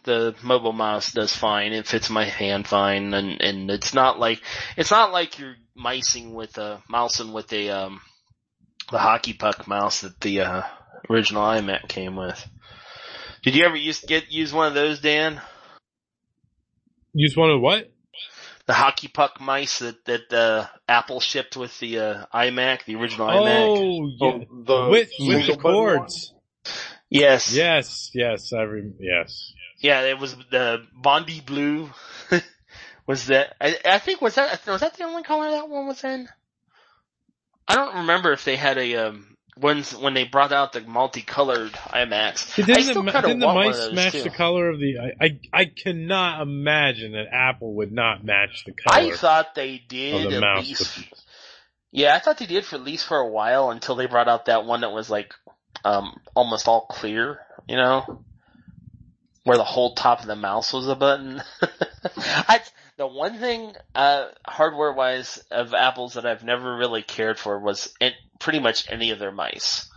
the mobile mouse does fine. It fits my hand fine, and, and it's not like, it's not like you're micing with a, mousing with a, um, the hockey puck mouse that the, uh, original iMac came with. Did you ever use, get, use one of those, Dan? Use one of what? The hockey puck mice that, that, uh, Apple shipped with the, uh, iMac, the original Oh, iMac. yeah. Oh, the with, with the single button cords. Yes. Yes, yes, I rem- yes. Yeah, it was the Bondi Blue. was that, I, I think, was that, was that the only color that one was in? I don't remember if they had a, um, when, when they brought out the multicolored iMacs. Didn't I still the, kind of didn't the want one of mice those match too. the color of the, I, I, I cannot imagine that Apple would not match the color I thought they of did the at mouse. least. Yeah, I thought they did for at least for a while until they brought out that one that was like, um, almost all clear, you know? Where the whole top of the mouse was a button. I, the one thing, uh, hardware wise of Apple's that I've never really cared for was in, pretty much any of their mice.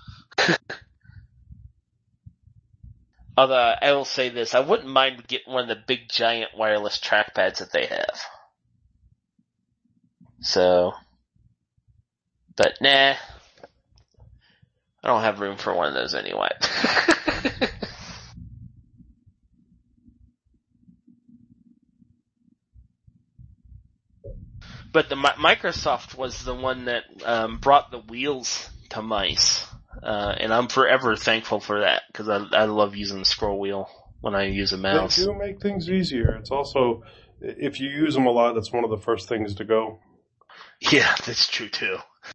Although I will say this, I wouldn't mind getting one of the big giant wireless trackpads that they have. So, but nah, I don't have room for one of those anyway. But the Microsoft was the one that um, brought the wheels to mice, uh, and I'm forever thankful for that because I I love using the scroll wheel when I use a mouse. They do make things easier. It's also, if you use them a lot, that's one of the first things to go. Yeah, that's true too.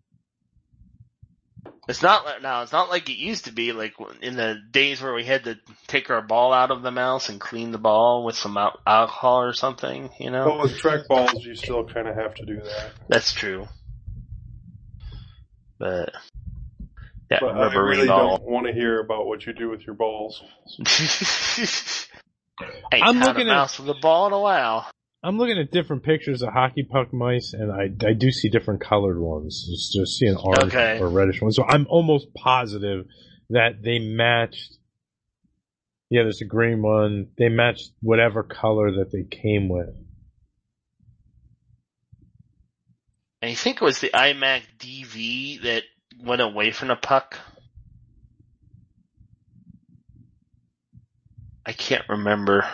It's not like, now. It's not like it used to be. Like in the days where we had to take our ball out of the mouse and clean the ball with some al- alcohol or something. You know. But with trackballs, you still kind of have to do that. That's true. But yeah, But I rubber really ball. don't want to hear about what you do with your balls. Ain't I'm had looking a at- mouse with a ball in a while. I'm looking at different pictures of hockey puck mice, and I, I do see different colored ones. Just, just see an orange Okay. or reddish one. So I'm almost positive that they matched. Yeah, there's a green one. They matched whatever color that they came with. And I think it was the iMac D V that went away from the puck. I can't remember.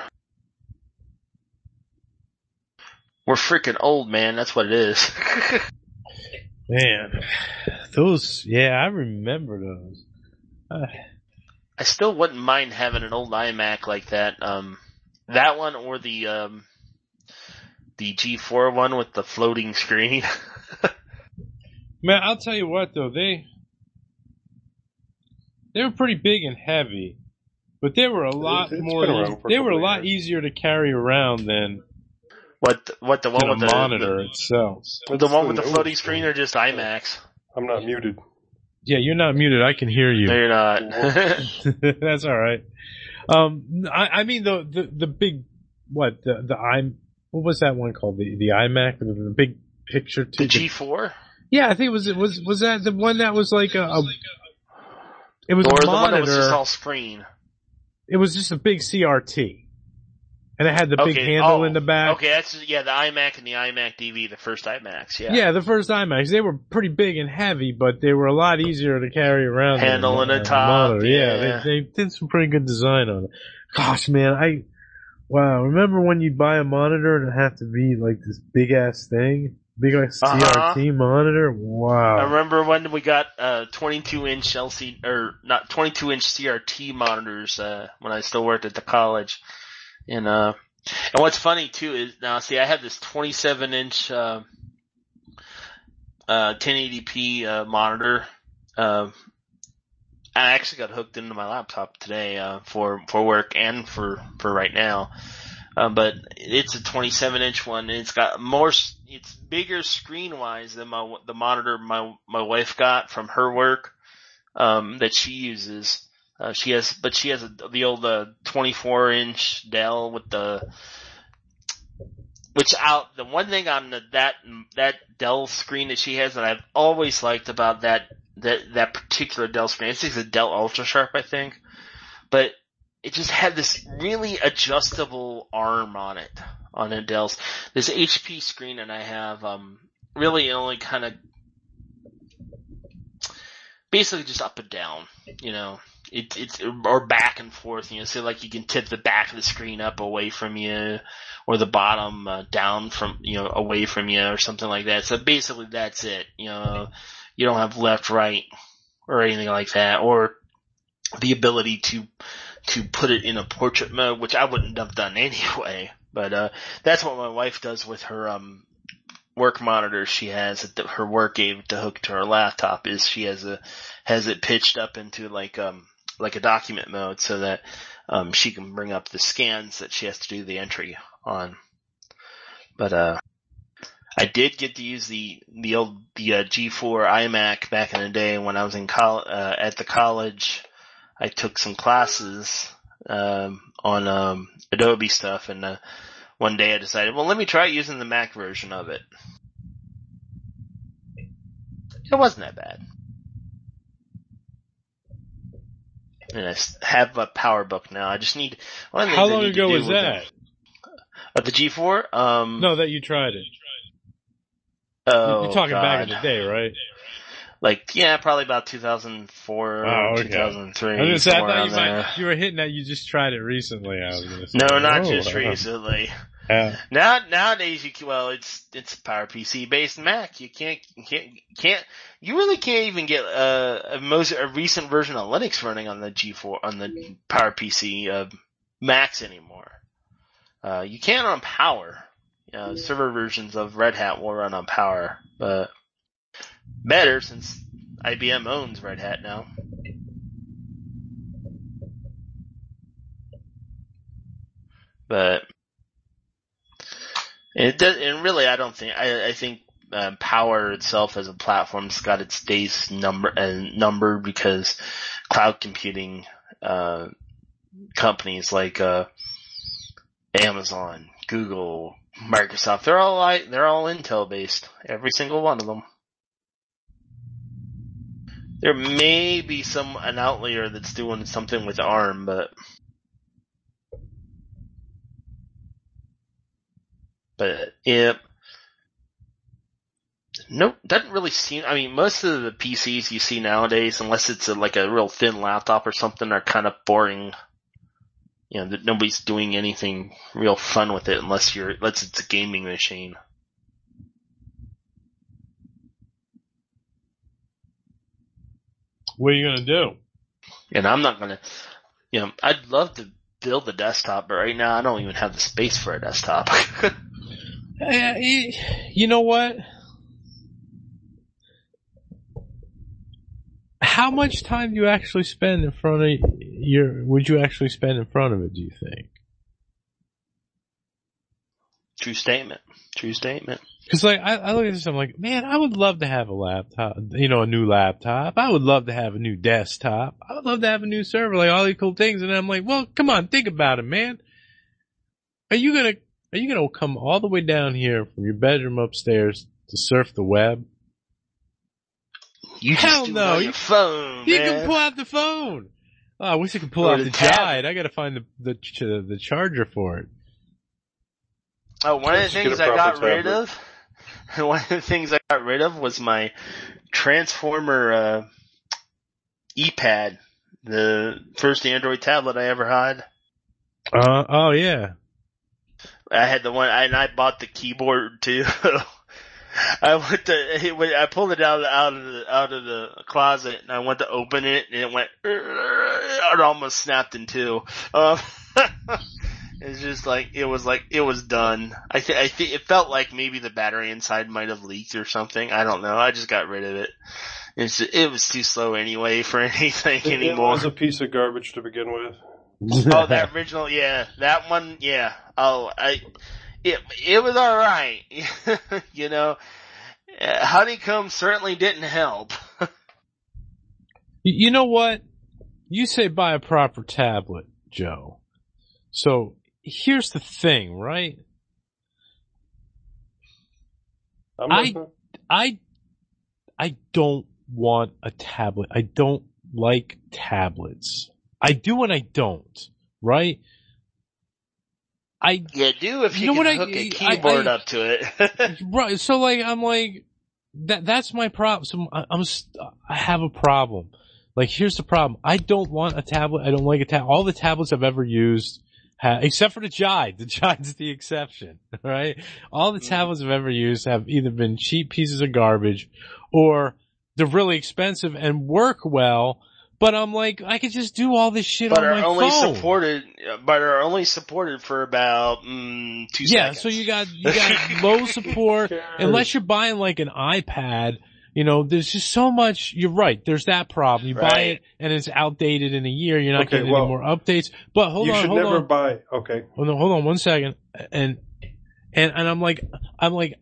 We're freaking old, man. That's what it is. Man, those, yeah, I remember those. Uh, I still wouldn't mind having an old iMac like that. Um, that one or the, um, the G four one with the floating screen. man, I'll tell you what though, they, they were pretty big and heavy, but they were a lot it's more, been around for a they were a couple of lot years. easier to carry around than, What, what the one than a with the monitor itself. The, the one with the newest floating screen or just iMacs? I'm not muted. Yeah, you're not muted. I can hear you. No, you're not. That's all right. Um, I, I mean the, the the big what the the i what was that one called the the iMac the, the big picture The too. G four? Yeah, I think it was it was was that the one that was like a, a it was Or a the one that was monitor. just all screen? It was just a big C R T, and it had the big Okay, handle oh, in the back. Okay, that's, yeah, the iMac and the iMac D V, the first iMacs, yeah. Yeah, the first iMacs, they were pretty big and heavy, but they were a lot easier to carry around. than Handle the in the mon- top, monitor. yeah. Yeah, they, they did some pretty good design on it. Gosh, man, I, wow, remember when you buy a monitor and it had to be like this big ass thing? Big ass Uh-huh. C R T monitor? Wow. I remember when we got, uh, twenty-two inch L C D, or not twenty-two inch C R T monitors, uh, when I still worked at the college. And, uh, and what's funny too is, now see, I have this twenty-seven inch, uh, uh, ten eighty p, uh, monitor. Um, I actually got hooked into my laptop today, uh, for, for work and for, for right now. Uh, but it's a twenty-seven inch one, and it's got more, it's bigger screen wise than my, the monitor my, my wife got from her work, um, that she uses. Uh, she has, but she has a, the old, uh, twenty-four inch Dell with the, which out, the one thing on the, that, that Dell screen that she has that I've always liked about that, that, that particular Dell screen, I think it's a Dell Ultra Sharp, I think, but it just had this really adjustable arm on it, on a Dell's. This H P screen that I have, um, really only kind of, basically just up and down, you know. It, it's, or back and forth, you know, so like you can tip the back of the screen up away from you, or the bottom uh, down from, you know, away from you, or something like that. So basically that's it, you know, you don't have left, right, or anything like that, or the ability to, to put it in a portrait mode, which I wouldn't have done anyway, but, uh, that's what my wife does with her, um, work monitor she has at the, her work gave to hook to her laptop, is she has a, has it pitched up into like, um, like a document mode so that, um, she can bring up the scans that she has to do the entry on. But, uh, I did get to use the, the old, the, uh, G four iMac back in the day when I was in col, uh, at the college. I took some classes, um, on, um, Adobe stuff, and, uh, one day I decided, well, let me try using the Mac version of it. It wasn't that bad. And I have a PowerBook now. I just need. One of the How things I long need to ago do was with that? The, uh, the G four? Um, No, that you tried it. Oh, You're talking God. back in the day, right? Like, yeah, probably about two thousand four, Oh, okay. two thousand three. I was gonna say, I somewhere thought you, around there. might, you were hitting that you just tried it recently. I was gonna say. No, not Oh, just wow. recently. Yeah. Now, nowadays, you can, well, it's it's PowerPC based Mac. You can't you can't can't you really can't even get a, a most a recent version of Linux running on the G four on the PowerPC uh, Macs anymore. Uh, you can on Power. You know, server versions of Red Hat will run on Power, but better since I B M owns Red Hat now. But it does, and really, I don't think I, I think uh, Power itself as a platform's got its days number and uh, numbered because cloud computing uh, companies like uh, Amazon, Google, Microsoft, they're all like, they're all Intel based, every single one of them. There may be some an outlier that's doing something with ARM, but but yeah, nope, doesn't really seem. I mean, most of the P Cs you see nowadays, unless it's a, like a real thin laptop or something, are kind of boring. You know, that nobody's doing anything real fun with it unless you're unless it's a gaming machine. What are you gonna do? And I'm not gonna, you know, I'd love to build a desktop, but right now I don't even have the space for a desktop. Uh, you know what? How much time do you actually spend in front of your, would you actually spend in front of it, do you think? True statement. True statement. Cause like, I, I look at this, I'm like, man, I would love to have a laptop, you know, a new laptop. I would love to have a new desktop. I would love to have a new server, like all these cool things. And I'm like, well, come on, think about it, man. Are you gonna, are you gonna come all the way down here from your bedroom upstairs to surf the web? You Hell just do no. it on You- your phone, You man. can pull out the phone. Oh, I wish I could pull Or out the the tablet. Giant. I gotta find the, the, ch- the charger for it. Oh, one of the Just get things a I got proper rid tablet. of, one of the things I got rid of was my Transformer uh, E-Pad, the first Android tablet I ever had. Uh, oh yeah. I had the one, and I bought the keyboard too. I went to, I pulled it out out of the out of the closet, and I went to open it, and it went, it almost snapped in two. Um, it's just like it was like it was done. I think I think it felt like maybe the battery inside might have leaked or something. I don't know. I just got rid of it. It's it was too slow anyway for anything It, it anymore. was a piece of garbage to begin with. Oh, that original, yeah, that one, yeah. Oh, I, it, it was alright. You know, uh, Honeycomb certainly didn't help. You know what? You say buy a proper tablet, Joe. So here's the thing, right? I'm I- listening. I, I don't want a tablet. I don't like tablets. I do and I don't. right? I Yeah, do if you, you know can what hook I, a keyboard I, I, up to it. right. So like, I'm like, that, that's my problem. So I, I'm, I have a problem. Like, here's the problem. I don't want a tablet. I don't like a tablet. All the tablets I've ever used, have, except for the Jide. The Jide's the exception, right? All the tablets I've ever used have either been cheap pieces of garbage or they're really expensive and work well. But I'm like, I could just do all this shit but on are my only phone. supported, but are only supported for about mm, two yeah, seconds. so you got you got low support unless you're buying like an iPad. You know, there's just so much. You're right. There's that problem. You Right. buy it and it's outdated in a year. You're not Okay, getting well, any more updates. But hold you on, should hold never on. buy. Okay. Oh no, hold on one second. And and and I'm like, I'm like,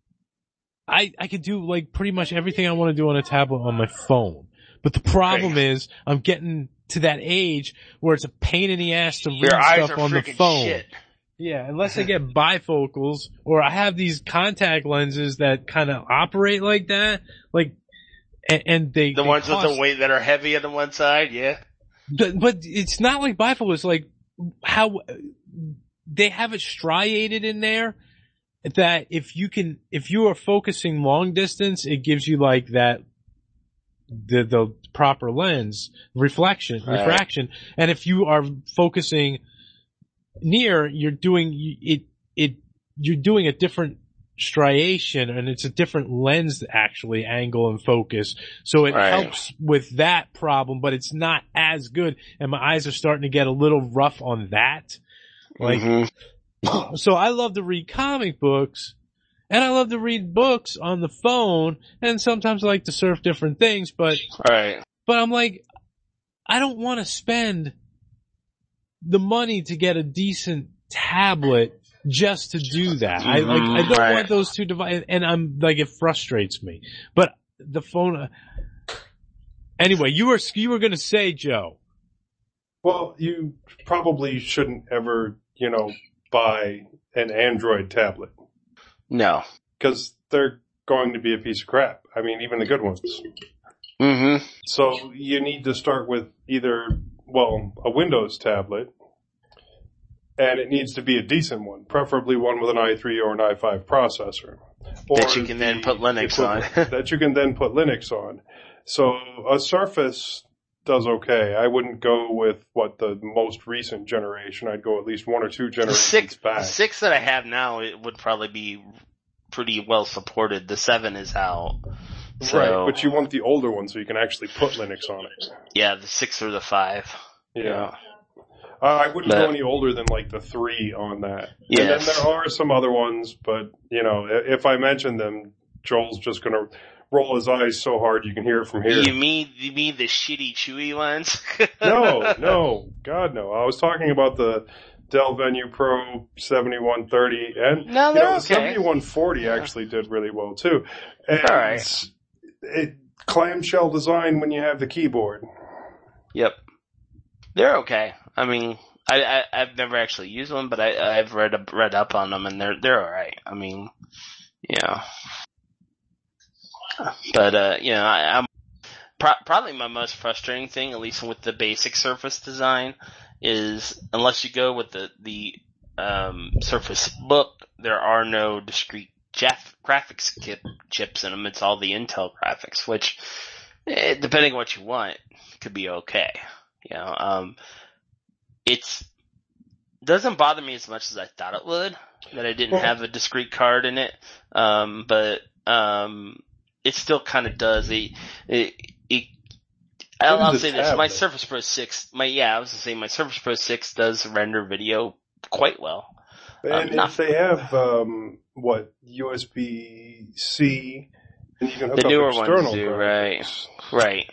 I I could do like pretty much everything I want to do on a tablet on my phone. But the problem Right. is, I'm getting to that age where it's a pain in the ass to read Your eyes stuff are on the freaking phone. shit. Yeah, unless I get bifocals or I have these contact lenses that kind of operate like that, like, and, and they The they ones cost, with the weight that are heavy on the one side, yeah. But, but it's not like bifocals. It's like how they have it striated in there that if you can, if you are focusing long distance, it gives you like that the the proper lens reflection Right. refraction, and if you are focusing near, you're doing it it you're doing a different striation, and it's a different lens actually, angle and focus, so it Right. helps with that problem, but it's not as good, and my eyes are starting to get a little rough on that. Like, Mhm. so I love to read comic books, and I love to read books on the phone, and sometimes I like to surf different things, but Right. but I'm like, I don't want to spend the money to get a decent tablet just to do that. I like, I don't Right. want those two devices, and I'm like, it frustrates me. But the phone, anyway, you were, you were gonna say, Joe. Well, you probably shouldn't ever, you know, buy an Android tablet No. because they're going to be a piece of crap. I mean, even the good ones. Mm-hmm. So you need to start with either, well, a Windows tablet, and it needs to be a decent one, preferably one with an i three or an i five processor. Or That you can then the put Linux on. equivalent- that you can then put Linux on. So a Surface does okay. I wouldn't go with what the most recent generation. I'd go at least one or two The generations six, back. the six that I have now, it would probably be pretty well supported. The seven is out. So, Right, but you want the older one so you can actually put Linux on it. yeah, the six or the five. Yeah. Uh, I wouldn't But- go any older than like the three on that. And then Yes. there are some other ones, but you know, i- if I mention them, Joel's just gonna roll his eyes so hard you can hear it from here. You mean you mean the shitty chewy ones? No, no, God no. I was talking about the Dell Venue Pro seventy-one thirty, and No, you they're know, the okay. seventy-one forty Yeah. actually did really well too. And All right. it, clamshell design when you have the keyboard. Yep. They're okay. I mean, I, I I've never actually used one, but I I've read up read up on them, and they're they're all right. I mean, yeah. But uh, you know, I, I'm pro- probably my most frustrating thing, at least with the basic Surface design, is unless you go with the the um, Surface Book, there are no discrete Jeff graphics chip, chips in them. It's all the Intel graphics, which, eh, depending on what you want, could be okay. You know, um, it's doesn't bother me as much as I thought it would that I didn't Well- have a discrete card in it. Um, but um, it still kind of does. It, it, it I'll, It is I'll a say this: my tablet. Surface Pro six, my yeah, I was gonna say my Surface Pro six does render video quite well. And Um, not- if they have, um, what, U S B C, and you can hook The up newer ones external do, graphics. Right.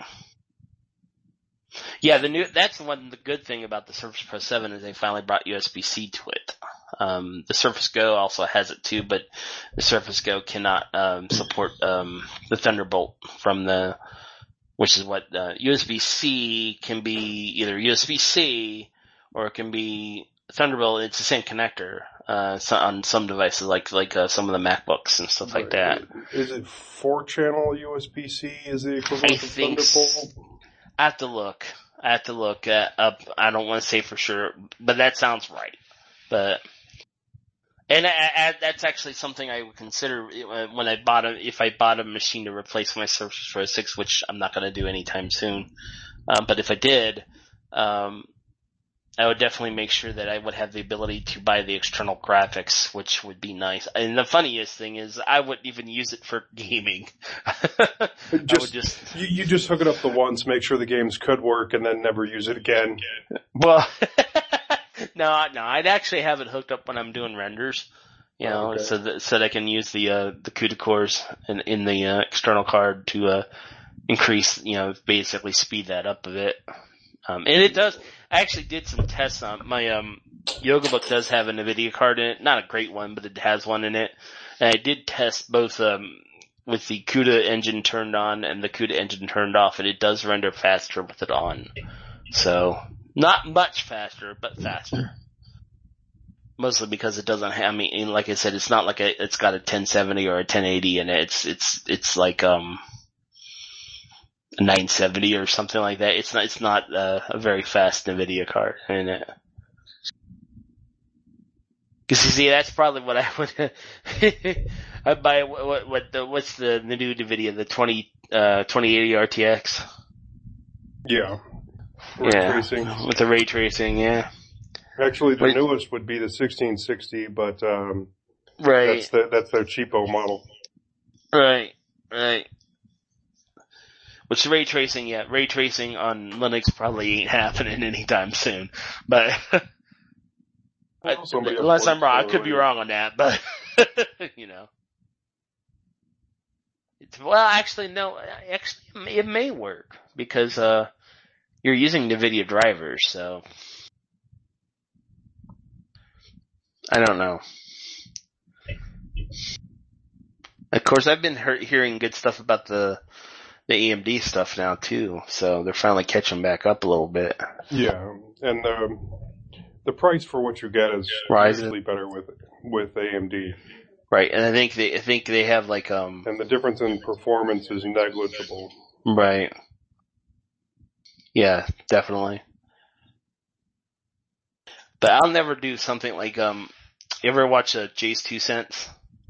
Yeah, the new, that's the one, the good thing about the Surface Pro seven is they finally brought U S B C to it. Um, the Surface Go also has it too, but the Surface Go cannot, um, support, um, the Thunderbolt from the, which is what, uh, U S B C can be either U S B C or it can be Thunderbolt. It's the same connector, uh, so, on some devices like, like, uh, some of the MacBooks and stuff like that. Is it four channel U S B C is the equivalent I of think Thunderbolt? I have to look. I have to look at, up. I don't want to say for sure, but that sounds right. But and I, I, that's actually something I would consider when I bought a if I bought a machine to replace my Surface Pro six, which I'm not going to do anytime soon. Um, but if I did, um, I would definitely make sure that I would have the ability to buy the external graphics, which would be nice. And the funniest thing is, I wouldn't even use it for gaming. just, I would just you, you just hook it up the once, make sure the games could work, and then never use it again. Well, no, no, I'd actually have it hooked up when I'm doing renders, you know, Oh, okay. so that so that I can use the uh, the CUDA cores in in the uh, external card to uh, increase, you know, basically speed that up a bit. Um, and it does. I actually did some tests on my um Yoga Book does have a NVIDIA card in it, not a great one, but it has one in it. And I did test both um with the CUDA engine turned on and the CUDA engine turned off, and it does render faster with it on. So not much faster, but faster. Mostly because it doesn't have. I mean, like I said, it's not like a, it's got a ten seventy or a ten eighty in it. It's it's it's like um. nine seventy or something like that. It's not, it's not uh, a very fast NVIDIA card in it. Cause you see, that's probably what I would, I'd buy, what, what, the, what's the, the new NVIDIA, the twenty, uh, twenty eighty R T X? Yeah. Ray yeah. tracing. With the ray tracing, yeah. Actually, the Wait. newest would be the sixteen sixty, but um, Right. that's the, that's their cheapo model. Right. Right. Which ray tracing, yeah, ray tracing on Linux probably ain't happening anytime soon. But I, Somebody unless I'm wrong, I uploads could be it. wrong on that. But you know, it's, well, actually, no, actually, it may work because uh, you're using NVIDIA drivers, so I don't know. Of course, I've been he- hearing good stuff about the. The A M D stuff now too, so they're finally catching back up a little bit. Yeah, and um, the price for what you get is Ryzen. usually better with with A M D, Right, and I think they I think they have like um and the difference in performance is negligible. right. Yeah, definitely. But I'll never do something like um you ever watch uh, Jay's Two Cents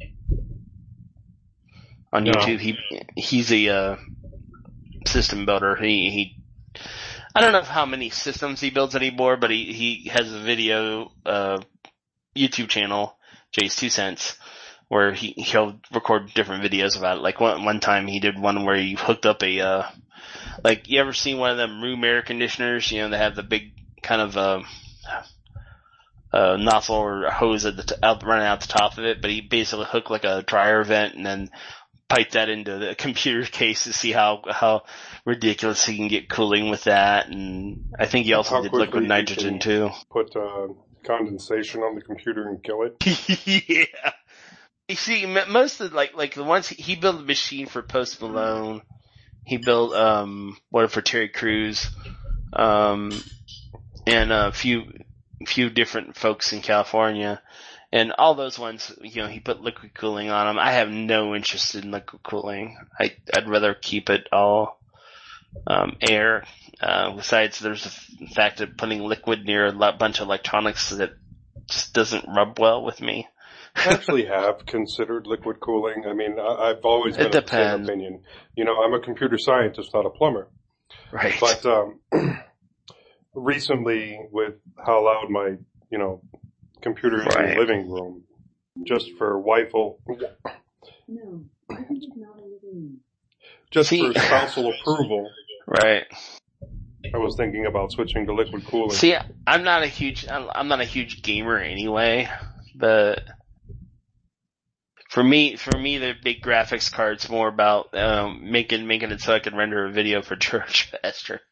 on No. YouTube? He he's a uh, system builder. He he I don't know how many systems he builds anymore, but he he has a video uh YouTube channel, Jay's Two Cents, where he he'll record different videos about it. Like one one time he did one where he hooked up a uh like you ever seen one of them room air conditioners? You know, they have the big kind of uh uh nozzle or hose at the t- out running out the top of it, but he basically hooked like a dryer vent and then pipe that into the computer case to see how how ridiculous he can get cooling with that. And I think he also How did quickly liquid he nitrogen can too. Put uh, condensation on the computer and kill it. Yeah. You see, m- most of like like the ones he, he built a machine for Post Malone. He built um one for Terry Crews, um, and a few few different folks in California. And all those ones, you know, he put liquid cooling on them. I have no interest in liquid cooling. I, I'd rather keep it all um, air. Uh, besides, there's the f- fact that putting liquid near a lo- bunch of electronics that just doesn't rub well with me. I actually have considered liquid cooling. I mean, I, I've always It been of the same depends. opinion. You know, I'm a computer scientist, not a plumber. Right. But um, recently, with how loud my, you know, computer is in Right. the living room, just for Wi-Fi, No, I think it's not a living room. just See- for spousal approval, Right. I was thinking about switching to liquid cooling. See, I'm not a huge, I'm I'm not a huge gamer anyway, but for me, for me, the big graphics card's more about um, making making it so I can render a video for church faster.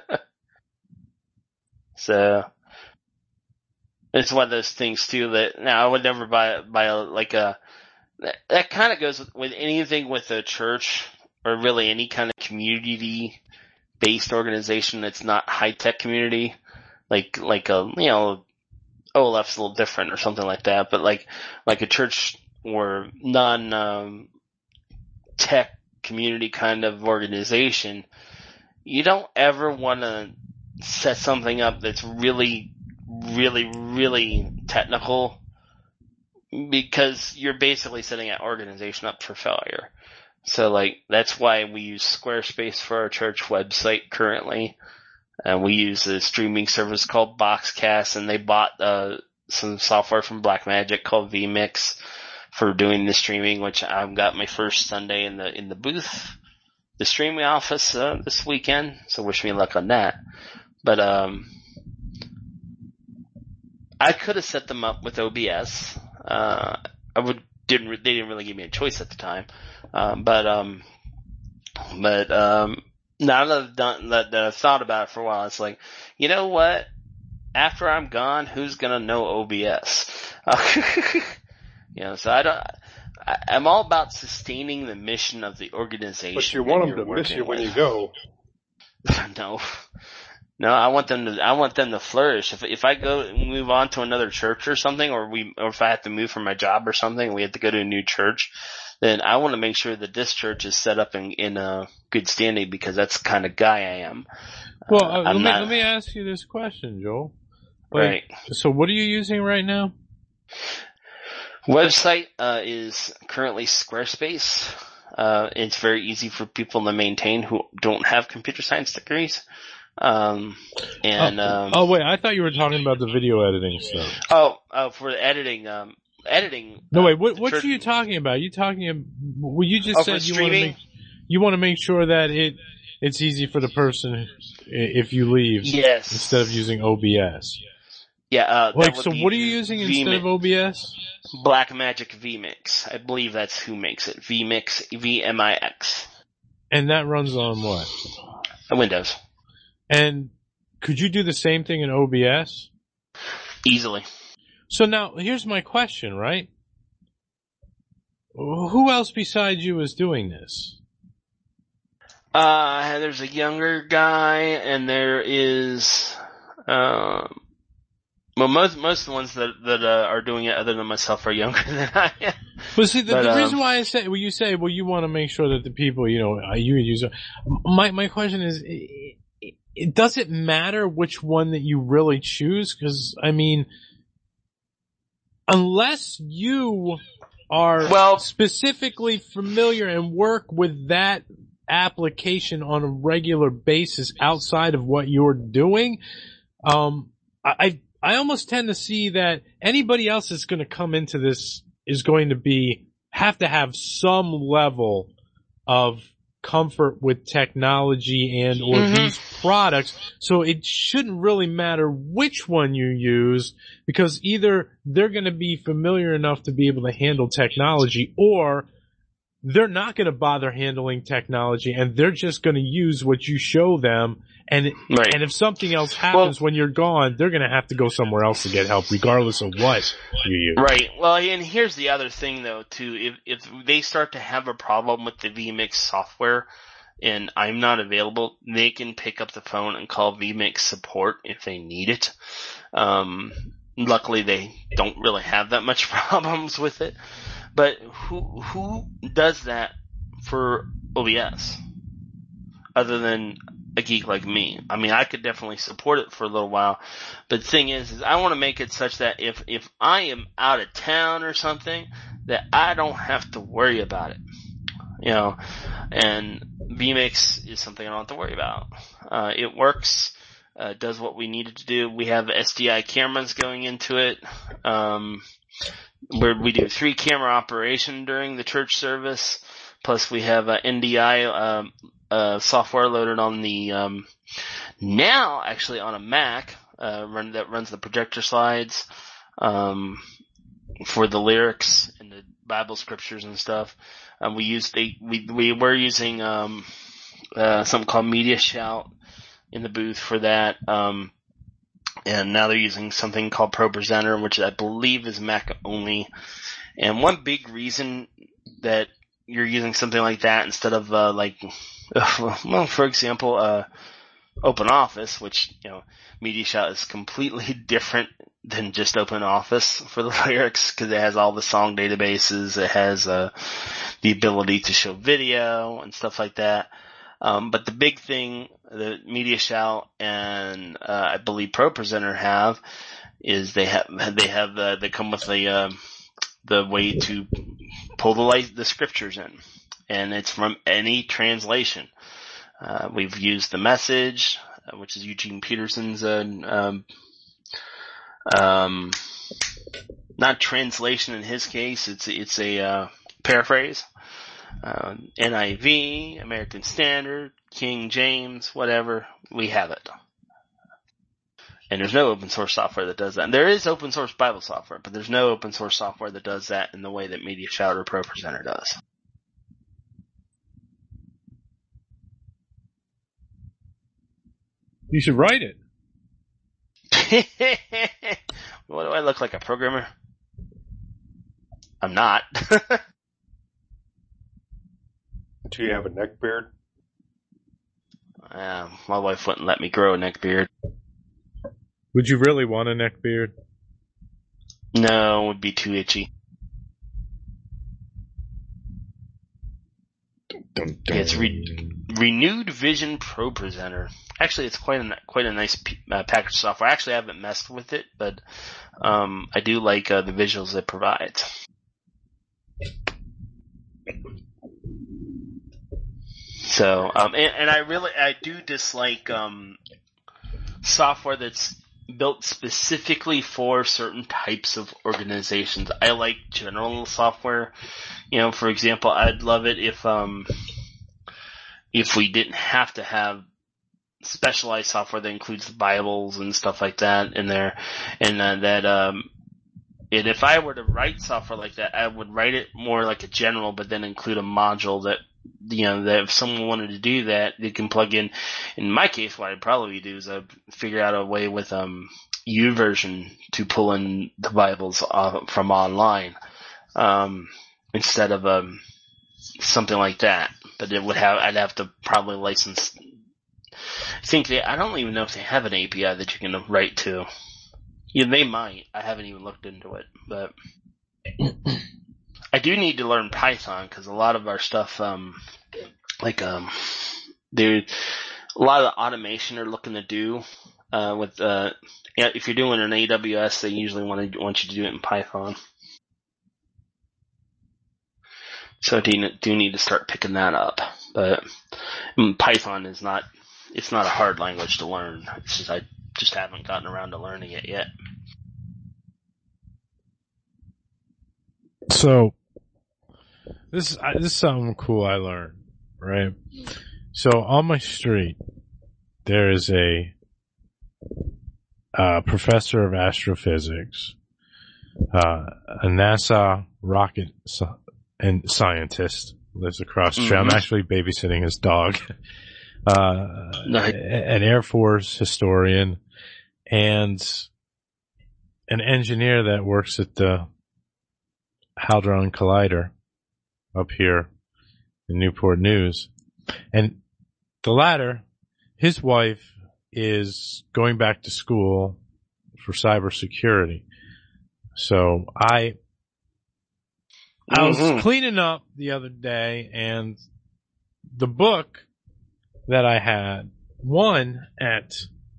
So it's one of those things too that now I would never buy buy a, like a that, that kind of goes with, with anything with a church or really any kind of community based organization that's not high tech community, like like a you know O L F's a little different or something like that, but like like a church or non um, tech community kind of organization, you don't ever want to set something up that's really, really, really technical, because you're basically setting an organization up for failure. So, like, that's why we use Squarespace for our church website currently. And we use a streaming service called Boxcast, and they bought uh, some software from Blackmagic called vMix for doing the streaming, which I've got my first Sunday in the in the booth, the streaming office uh, this weekend. So wish me luck on that. But um, I could have set them up with O B S. Uh, I would didn't they didn't really give me a choice at the time, um, but um, but um. Now that I've done that, that I've thought about it for a while, it's like, you know what? After I'm gone, who's gonna know O B S? Uh, you know, so I don't. I, I'm all about sustaining the mission of the organization. But you want them to miss you when you go. No, no, I want them to. I want them to flourish. If if I go and move on to another church or something, or we, or if I have to move from my job or something, we have to go to a new church, then I want to make sure that this church is set up in, in a good standing, because that's the kind of guy I am. Well, uh, uh, let me not, let me ask you this question, Joel. Like, right. So, what are you using right now? Website uh, is currently Squarespace. Uh, it's very easy for people to maintain who don't have computer science degrees. Um, and oh, um, oh wait, I thought you were talking about the video editing stuff. Oh, oh, for the editing, um, editing. No, uh, wait, what what church- are you talking about? You talking? Well, you just Oh, said for you want to streaming? make you want to make sure that it it's easy for the person i- if you leave. Yes. Instead of using O B S. Yeah. Uh, that Like, would so be what are you using instead vMix. of O B S? Blackmagic vMix. I believe that's who makes it. vMix, V M I X. And that runs on what? Windows. And could you do the same thing in O B S? Easily. So now, here's my question, right? Who else besides you is doing this? Uh, there's a younger guy, and there is, um, well, most most of the ones that that uh, are doing it, other than myself, are younger than I am. But see, the, But, the um, reason why I say, well, you say, well, you want to make sure that the people, you know, you use. My my question is, it, it, does it matter which one that you really choose? Because I mean, unless you are Well- specifically familiar and work with that application on a regular basis outside of what you're doing, um, I, I almost tend to see that anybody else that's going to come into this is going to be, have to have some level of comfort with technology and or Mhm. these products. So it shouldn't really matter which one you use, because either they're going to be familiar enough to be able to handle technology, or they're not going to bother handling technology and they're just going to use what you show them. And Right. and if something else happens Well- when you're gone, they're going to have to go somewhere else to get help, regardless of what you use. Right. Well, and here's the other thing, though, too. If if they start to have a problem with the vMix software, and I'm not available, they can pick up the phone and call vMix support if they need it. Um, luckily, they don't really have that much problems with it. But who who does that for O B S other than a geek like me? I mean, I could definitely support it for a little while, but the thing is, is I want to make it such that if if I am out of town or something, that I don't have to worry about it. You know, and vMix is something I don't have to worry about. Uh, it works. Uh, does what we needed to do. We have S D I cameras going into it. Um, where we do three camera operation during the church service. Plus we have uh, N D I um, uh, software loaded on the um, now actually on a Mac uh, run that runs the projector slides um, for the lyrics and the Bible scriptures and stuff. Um, we use the we we were using um, uh, something called Media Shout in the booth for that. Um, And now they're using something called ProPresenter, which I believe is Mac only. And one big reason that you're using something like that instead of, uh, like, well, for example, uh, OpenOffice, which, you know, MediaShout is completely different than just OpenOffice for the lyrics, because it has all the song databases, it has, uh, the ability to show video and stuff like that. Um, but the big thing that MediaShout and uh, I believe ProPresenter have is they have they have uh, they come with the uh, the way to pull the light, the scriptures in, and it's from any translation. Uh, we've used The Message, uh, which is Eugene Peterson's uh, um, um, not translation in his case. It's it's a uh, paraphrase. Uh, N I V, American Standard, King James, whatever, we have it. And there's no open source software that does that. And there is open source Bible software, but there's no open source software that does that in the way that MediaShout or ProPresenter does. You should write it. What do I look like, a programmer? I'm not. Do you have a neck beard? Uh, my wife wouldn't let me grow a neck beard. Would you really want a neck beard? No, it would be too itchy. Dun, dun, dun. It's re- Renewed Vision ProPresenter. Actually, it's quite a quite a nice p- uh, package of software. Actually, I haven't messed with it, but um, I do like uh, the visuals it provides. So, um, and, and I really, I do dislike, um, software that's built specifically for certain types of organizations. I like general software. You know, for example, I'd love it if, um, if we didn't have to have specialized software that includes the Bibles and stuff like that in there, and uh, that, um, and if I were to write software like that, I would write it more like a general, but then include a module that, you know, that if someone wanted to do that, they can plug in. In my case, what I'd probably do is I'd figure out a way with um YouVersion to pull in the Bibles uh, from online, um, instead of um something like that. But it would have, I'd have to probably license. I think they, I don't even know if they have an A P I that you can write to. Yeah, they might. I haven't even looked into it, but I do need to learn Python because a lot of our stuff, um, like, um, there, a lot of the automation they're looking to do, uh, with, uh, yeah, if you're doing an A W S, they usually want to, want you to do it in Python. So I do, do need to start picking that up, but I mean, Python is not, it's not a hard language to learn. It's just, I just haven't gotten around to learning it yet. So, this, this is something cool I learned, right? So on my street, there is a, uh, professor of astrophysics, uh, a NASA rocket so- and scientist, lives across the street. Mm-hmm. I'm actually babysitting his dog. Uh, Nice. an Air Force historian, and an engineer that works at the Hadron Collider up here in Newport News. And the latter, his wife is going back to school for cybersecurity. So I, I was Mhm. cleaning up the other day, and the book that I had won at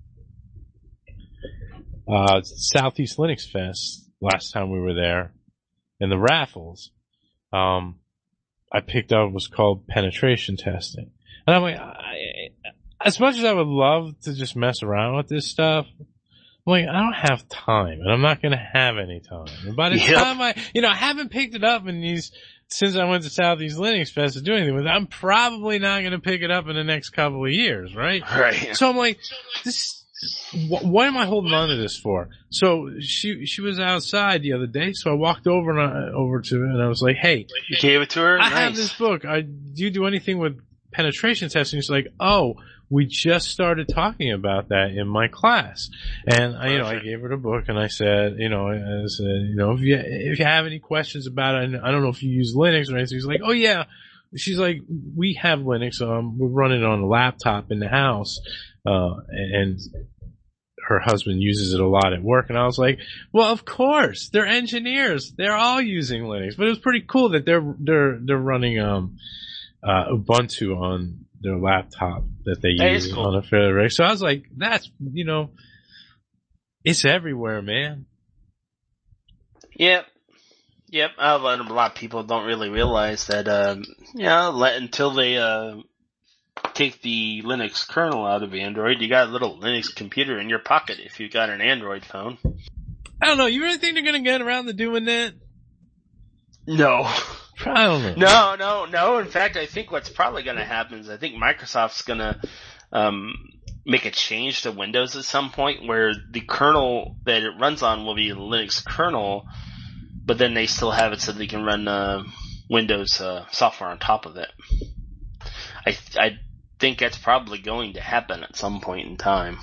uh Southeast Linux Fest last time we were there, in the raffles. Um, I picked up was called Penetration Testing, and I'm like, I, as much as I would love to just mess around with this stuff, I'm like, I don't have time, and I'm not going to have any time. And by the Yep. time I, you know, I haven't picked it up in these, since I went to Southeast Linux Fest to do anything with it, I'm probably not going to pick it up in the next couple of years, right? Right. So I'm like, this, wh- what am I holding on to this for? So she, she was outside the other day, so I walked over and I, over to her and I was like, hey, You gave it to her? I Nice. have this book. I, do you do anything with penetration testing? She's like, oh, we just started talking about that in my class. And I, you know, I Perfect. gave her the book and I said, you know, I said, you know, if you, if you have any questions about it, I don't know if you use Linux or anything. She's like, oh yeah. She's like, we have Linux. Um, we're running it on a laptop in the house. Uh, and her husband uses it a lot at work. And I was like, well, of course, they're engineers. They're all using Linux. But it was pretty cool that they're, they're, they're running, um, uh, Ubuntu on their laptop that they That use is cool. on a fairly regular. So I was like, that's, you know, it's everywhere, man. Yep. Yep. Uh, but a lot of people don't really realize that, um, you know, let, until they uh, take the Linux kernel out of Android, you got a little Linux computer in your pocket if you got an Android phone. I don't know. You really think they're going to get around to doing that? No. I don't know. No, no, no. In fact, I think what's probably going to happen is I think Microsoft's going to um, make a change to Windows at some point where the kernel that it runs on will be a Linux kernel, but then they still have it so they can run uh, Windows uh, software on top of it. I th- I think that's probably going to happen at some point in time.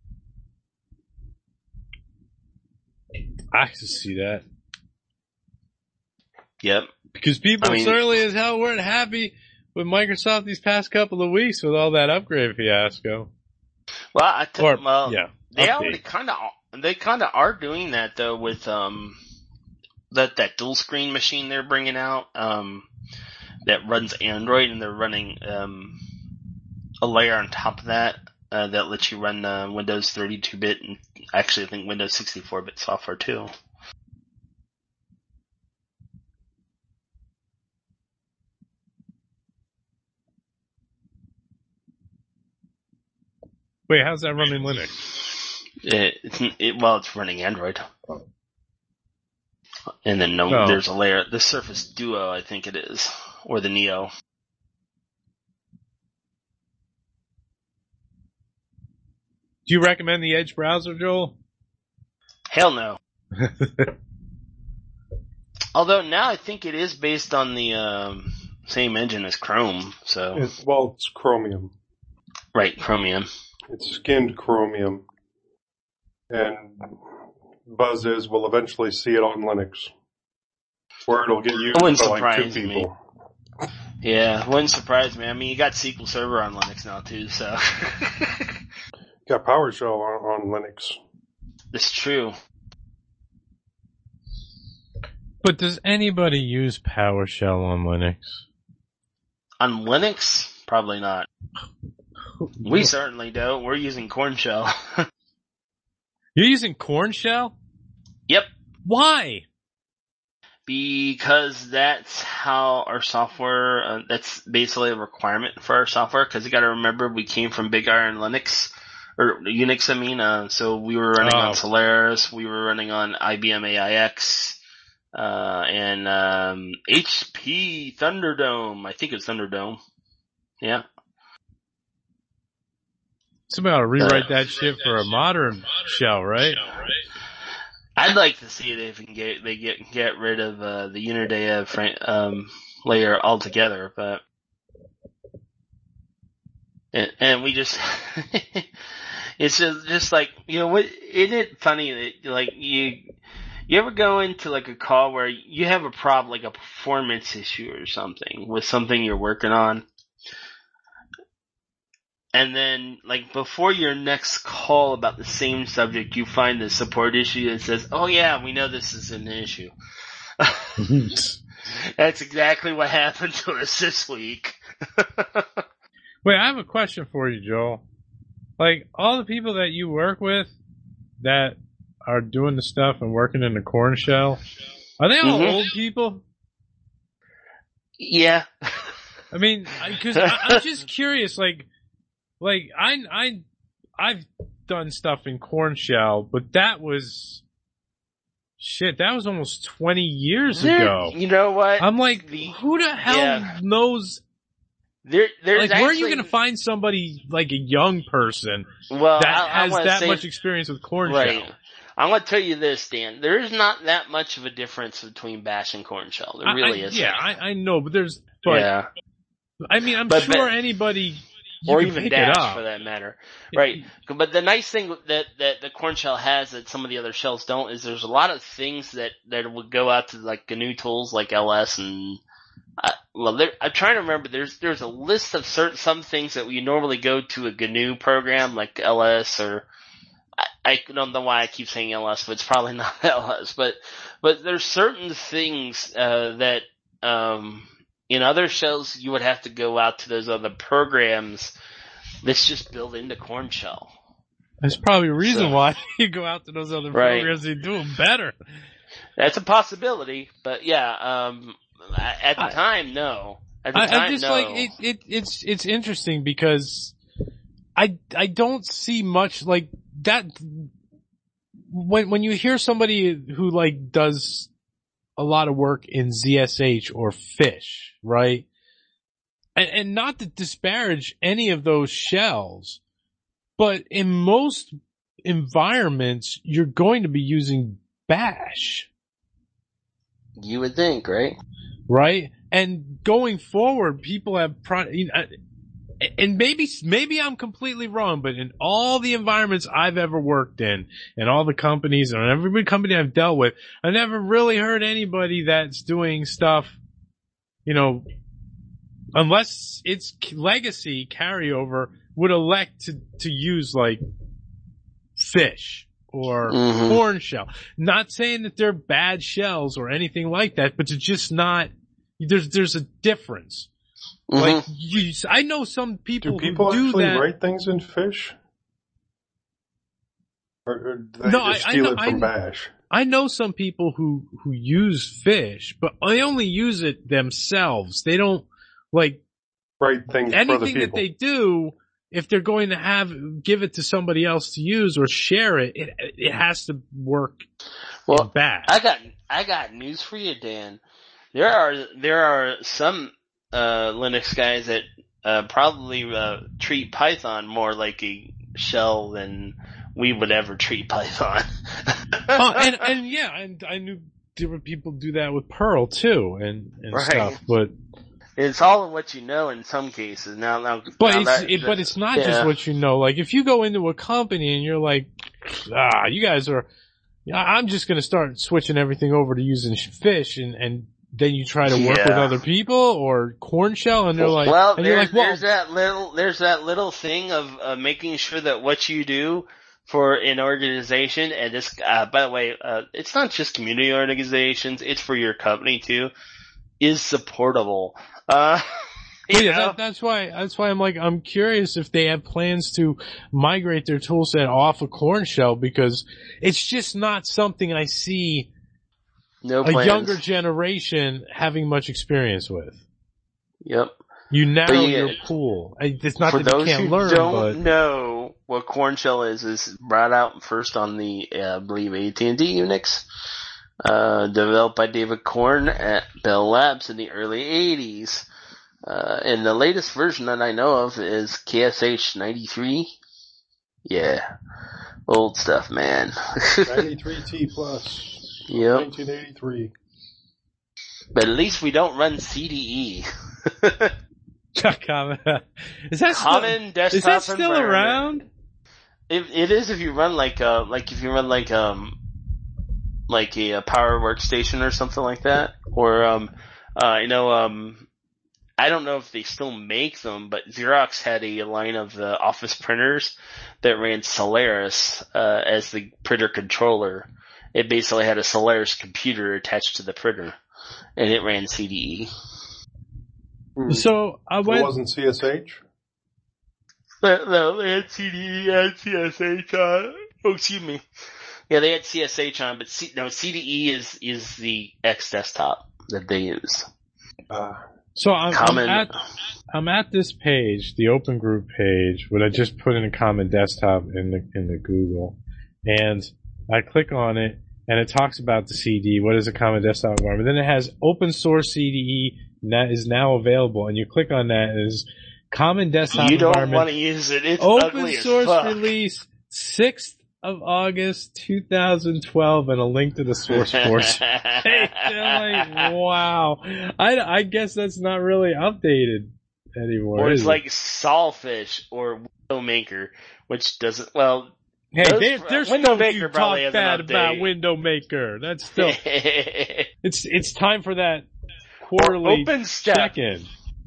I can see that. Yep. Because people I mean, certainly as hell weren't happy with Microsoft these past couple of weeks with all that upgrade fiasco. Well, I t- Or, well, yeah, they update. already kind of they kind of are doing that though with um that that dual screen machine they're bringing out um that runs Android, and they're running um a layer on top of that uh, that lets you run uh, Windows thirty-two bit and actually I think Windows sixty-four bit software too. Wait, how's that running Linux? It, it's it, well, it's running Android, and then no, Oh. there's a layer. The Surface Duo, I think it is, or the Neo. Do you recommend the Edge browser, Joel? Hell no. Although now I think it is based on the um, same engine as Chrome, so It, well, it's Chromium. right, Chromium. It's skinned Chromium. And Buzz is will eventually see it on Linux. Where it'll get used It wouldn't by like two surprise me. people. Yeah, wouldn't surprise me. I mean, you got S Q L Server on Linux now too, so Got PowerShell on, on Linux. it's true. But does anybody use PowerShell on Linux? On Linux, probably not. We certainly don't. We're using Corn Shell. You're using Corn Shell? Yep. Why? Because that's how our software, uh, that's basically a requirement for our software, because you gotta remember we came from Big Iron Linux, or Unix I mean, uh, so we were running Oh. on Solaris, we were running on I B M A I X, uh, and um, H P Thunderdome, I think it's Thunderdome. Yeah. Somebody ought to rewrite Uh, that shit for a modern shell, right? I'd like to see it if we can get they get get rid of uh, the Unidea fra- um, layer altogether, but and, and we just it's just just like you know what isn't it funny that like you you ever go into like a call where you have a problem like a performance issue or something with something you're working on. And then, like, before your next call about the same subject, you find the support issue that says, oh yeah, we know this is an issue. That's exactly what happened to us this week. Wait, I have a question for you, Joel. Like, all the people that you work with that are doing the stuff and working in the Corn Shell, are they all Mhm. old people? Yeah. I mean, because I'm just curious, like, Like I I I've done stuff in Corn Shell, but that was shit. That was almost twenty years There- ago. You know what? I'm like, The- who the hell yeah. knows? There, there's Like, where are you actually- going to find somebody like a young person well, that I, I has wanna that say, much experience with Corn right. Shell? I'm going to tell you this, Dan. There is not that much of a difference between Bash and Corn Shell. There I- really I, isn't. Yeah, I, I know, but there's, but yeah. I mean, I'm But- sure but- anybody you or can even pick Dash it up. for that matter. Right. But the nice thing that, that the Corn Shell has that some of the other shells don't is there's a lot of things that, that would go out to like G N U tools like L S and, uh, well, there, I'm trying to remember, there's, there's a list of certain, some things that we normally go to a G N U program like L S or, I, I don't know why I keep saying L S, but it's probably not L S, but, but there's certain things, uh, that, um, in other shells, you would have to go out to those other programs that's just built into Corn Shell. There's probably a reason So- why you go out to those other Right. programs and do them better. That's a possibility, but yeah, um, at the I- time, no. At the I, time, I just no. like it, it. It's it's interesting because I I don't see much like that. When when you hear somebody who like does a lot of work in Z S H or Fish, right? And, and not to disparage any of those shells, but in most environments, you're going to be using Bash, You would think, right? right? And going forward, people have pro- you know, and maybe maybe I'm completely wrong, but in all the environments I've ever worked in, and all the companies and every company I've dealt with, I never really heard anybody that's doing stuff, you know, unless it's legacy carryover, would elect to to use like Fish or Mhm. Corn Shell. Not saying that they're bad shells or anything like that, but it's just not. There's there's a difference. Mhm. Like you, I know some people, Do people who do actually that. write things in Fish? Or, or do they No, just I- I steal know- it from I- Bash? I know some people who who use Fish, but they only use it themselves. They don't like Write things for other anything people. that they do. If they're going to have give it to somebody else to use or share it, it it has to work in Well, Bash. I got I got news for you, Dan. There are there are some uh, Linux guys that uh, probably uh, treat Python more like a shell than we would ever treat Python. oh, and and yeah, and I knew different people do that with Perl too, and, and Right. stuff. But It's all in what you know in some cases. Now, now, but now it's that- it, but it's not yeah. just what you know. Like if you go into a company and you're like, ah, you guys are, I'm just gonna start switching everything over to using Fish, and and then you try to work with Yeah. other people or Corn Shell, and they're like, well, and you're there's, like, well, there's that little, there's that little thing of uh, making sure that what you do for an organization, and this, uh, by the way, uh, it's not just community organizations, it's for your company too, is supportable. Uh, you Well, yeah, know? that, that's why. That's why I'm like, I'm curious if they have plans to migrate their toolset off of Corn Shell, because it's just not something I see no a plans. younger generation having much experience with. Yep. You narrow But yeah, your pool. I- It's not For that you those can't who learn, don't but know what Corn Shell is, is brought out first on the, uh, I believe, A T and T Unix, uh, developed by David Korn at Bell Labs in the early eighties. Uh, and the latest version that I know of is K S H ninety-three. Yeah. Old stuff, man. ninety-three T plus. Yep. nineteen eighty-three. But at least we don't run C D E. Common- is that Common still, desktop is that still environment. around? It, it is if you run like uh like if you run like um like a, a power workstation or something like that, or um uh you know um I don't know if they still make them, but Xerox had a line of the Office printers that ran Solaris uh as the printer controller. It basically had a Solaris computer attached to the printer, and it ran C D E. Hmm. So I It went. wasn't C S H? No, no, they had C D E and C S H on. Oh, excuse me. Yeah, they had C S H on, but C, no, C D E is is the X desktop that they use. Uh, So I'm, I'm Common. at I'm at this page, the open group page, where I just put in a common desktop in the in the Google, and I click on it, and it talks about the C D. What is a common desktop environment? Then it has open source C D E that is now available, and you click on that, and it's common desktop You don't environment. want to use it. It's Open ugly source as fuck. release sixth of August two thousand twelve, and a link to the source force. Hey, like, wow. I, I guess that's not really updated anymore. Or is it's it? like Solfish or Windowmaker, which doesn't, well, hey, those- there, there's Window still Maker you probably talk has an bad about update. Window Maker. That's still, it's, it's time for that quarterly OpenStep. check-in.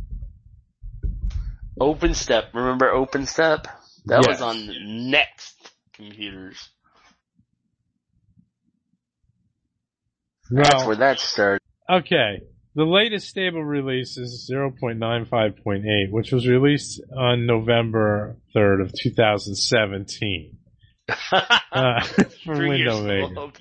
OpenStep. Remember OpenStep? That Yes. was on Next computers. That's Well, where that started. okay. the latest stable release is zero point nine five point eight, which was released on November third of two thousand seventeen. uh, for Three years Window old.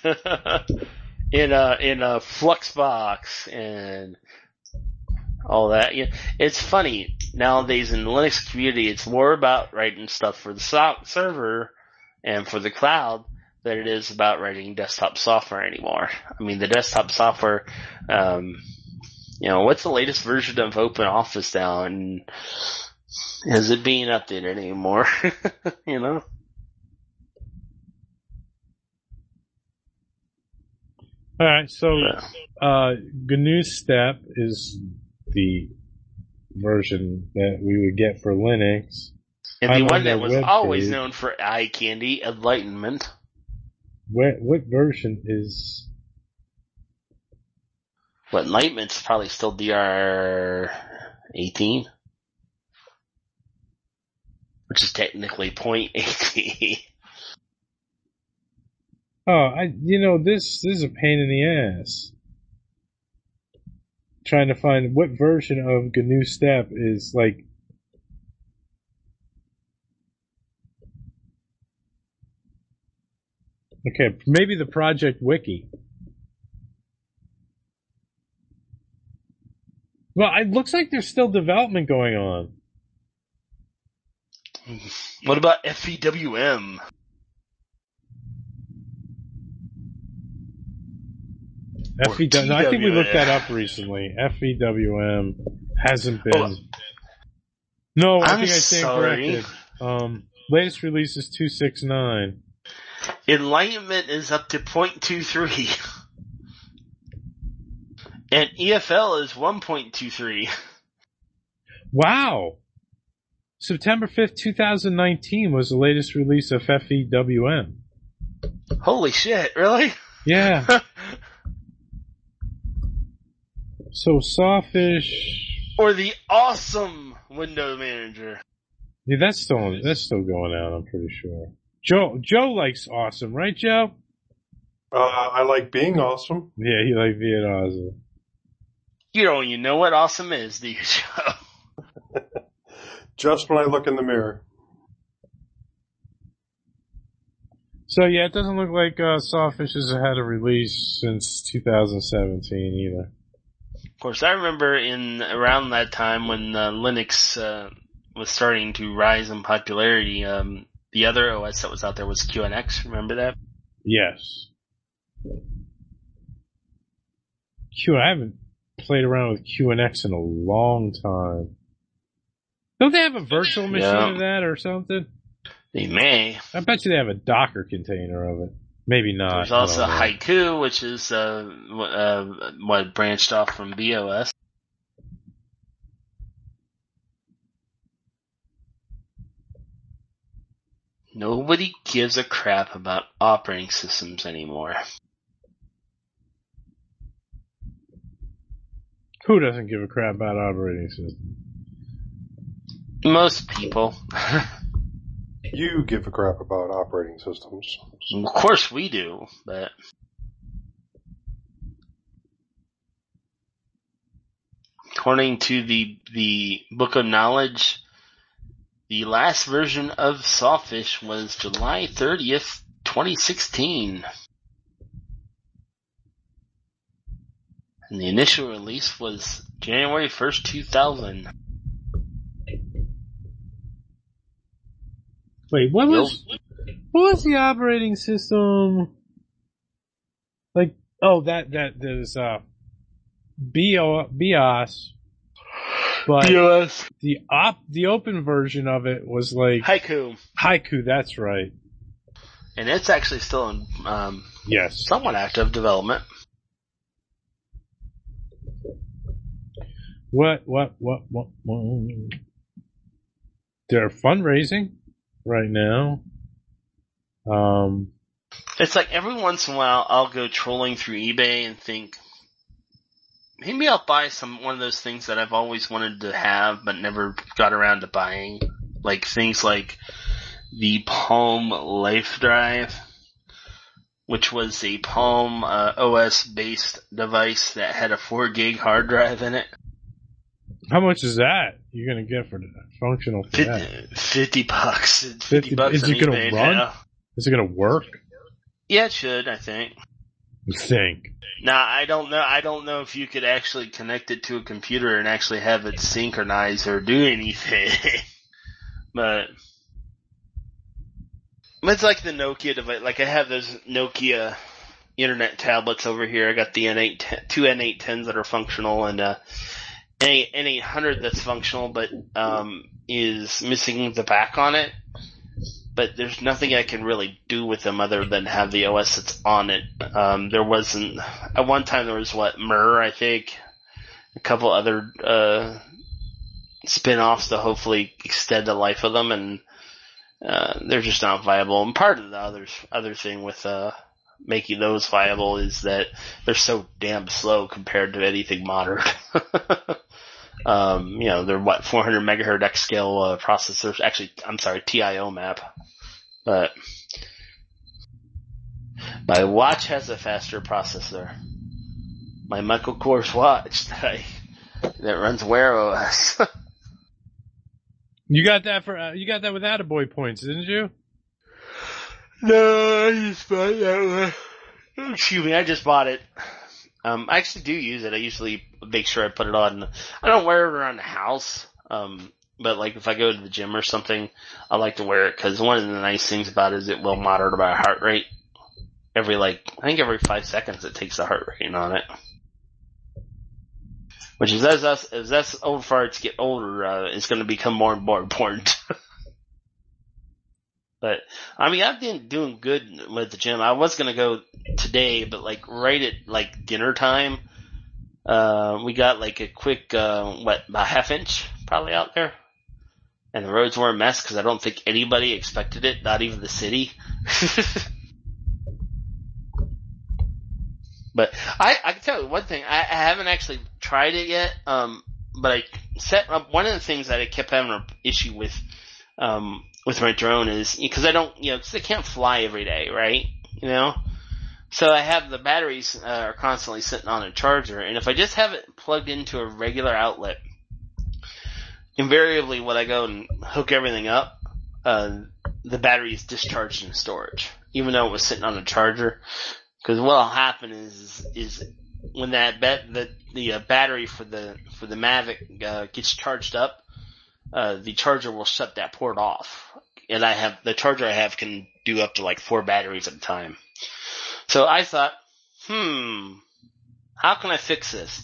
in a in a Fluxbox and all that. Yeah, it's funny nowadays in the Linux community. It's more about writing stuff for the so- server and for the cloud than it is about writing desktop software anymore. I mean, the desktop software. Um, you know, what's the latest version of OpenOffice now, and is it being updated anymore? You know. All right, so uh, G N U Step is the version that we would get for Linux. And the I'm one on that their was web always page. known for eye candy, Enlightenment. What, what version is... But Enlightenment's probably still D R eighteen. Which is technically point eighty. Oh, I, you know, this, this is a pain in the ass. Trying to find what version of G N U Step is like. Okay, maybe the project wiki. Well, it looks like there's still development going on. What about F E W M? F E W, no, I think we looked that up recently. F E W M hasn't been. Oh, no, I I'm think I stand sorry. corrected. Um, latest release is two six nine. Enlightenment is up to point two three. And E F L is one point two three. Wow! September fifth, twenty nineteen was the latest release of F E W M. Holy shit, really? Yeah. So Sawfish. Or the awesome window manager. Yeah, that's still that's still going out. I'm pretty sure. Joe Joe likes awesome, right, Joe? Uh, I like being awesome. Yeah, he likes being awesome. You don't even know what awesome is, do you, Joe? Just when I look in the mirror. So yeah, it doesn't look like uh, Sawfish has had a release since two thousand seventeen either. Of course, I remember in around that time when uh, Linux uh, was starting to rise in popularity, um, the other O S that was out there was Q N X. Remember that? Yes. Q, I haven't played around with Q N X in a long time. Don't they have a virtual machine Yeah. of that or something? They may. I bet you they have a Docker container of it. Maybe not. There's I also don't know. Haiku, which is uh, what, uh, what branched off from B O S. Nobody gives a crap about operating systems anymore. Who doesn't give a crap about operating systems? Most people. You give a crap about operating systems. Of course we do, but according to the the Book of Knowledge, the last version of Sawfish was July thirtieth, twenty sixteen. And the initial release was January first, two thousand. Wait, what was what was the operating system? Like, oh, that that there's uh, B O BIOS, but BIOS. the op the open version of it was like Haiku. Haiku. That's right. And it's actually still in um, Yes. somewhat active development. What what what what? what? They're fundraising right now. Um. It's like every once in a while I'll go trolling through eBay and think, maybe I'll buy some one of those things that I've always wanted to have but never got around to buying. Like things like the Palm Life Drive. which was a Palm uh, O S-based device that had a four gig hard drive in it. How much is that you're going to get for the functional for fifty, that? fifty bucks. fifty, fifty bucks Is it going to run? Now. Is it going to work? Yeah, it should, I think. You think? Now, I don't know, I don't know if you could actually connect it to a computer and actually have it synchronize or do anything. but, but it's like the Nokia device. Like I have those Nokia internet tablets over here. I got the N eight, two N eight tens that are functional and, uh, N eight hundred that's functional, but um, is missing the back on it. But there's nothing I can really do with them other than have the O S that's on it. Um, there wasn't at one time there was what M R R, I think, a couple other uh, spin-offs to hopefully extend the life of them, and uh, they're just not viable. And part of the other other thing with uh, making those viable is that they're so damn slow compared to anything modern. Um, you know, they're what, four hundred megahertz X scale uh, processors. Actually, I'm sorry, T I O map. But my watch has a faster processor. My Michael Kors watch that I, that runs Wear O S. You got that for uh, you got that with Attaboy points, didn't you? No, I just bought that one. Excuse me, I just bought it. Um, I actually do use it. I usually make sure I put it on. I don't wear it around the house. Um, but like if I go to the gym or something, I like to wear it because one of the nice things about it is it will monitor my heart rate. Every like, I think every five seconds it takes the heart rate on it. Which is as us, as us old farts get older, uh, it's going to become more and more important. But, I mean, I've been doing good with the gym. I was gonna go today, but like right at like dinner time, uh, we got like a quick, uh, what, about half inch probably out there. And the roads were a mess because I don't think anybody expected it, not even the city. But I, I can tell you one thing, I, I haven't actually tried it yet, um, but I set up, one of the things that I kept having an issue with, um, with my drone is, because I don't, you know, because I can't fly every day, right? You know? So I have the batteries uh, are constantly sitting on a charger, and if I just have it plugged into a regular outlet, invariably when I go and hook everything up, uh, the battery is discharged in storage, even though it was sitting on a charger. Because what'll happen is, is when that bet, the, the uh, battery for the, for the Mavic, uh, gets charged up, uh, the charger will shut that port off. And I have, the charger I have can do up to like four batteries at a time. So I thought, hmm, how can I fix this?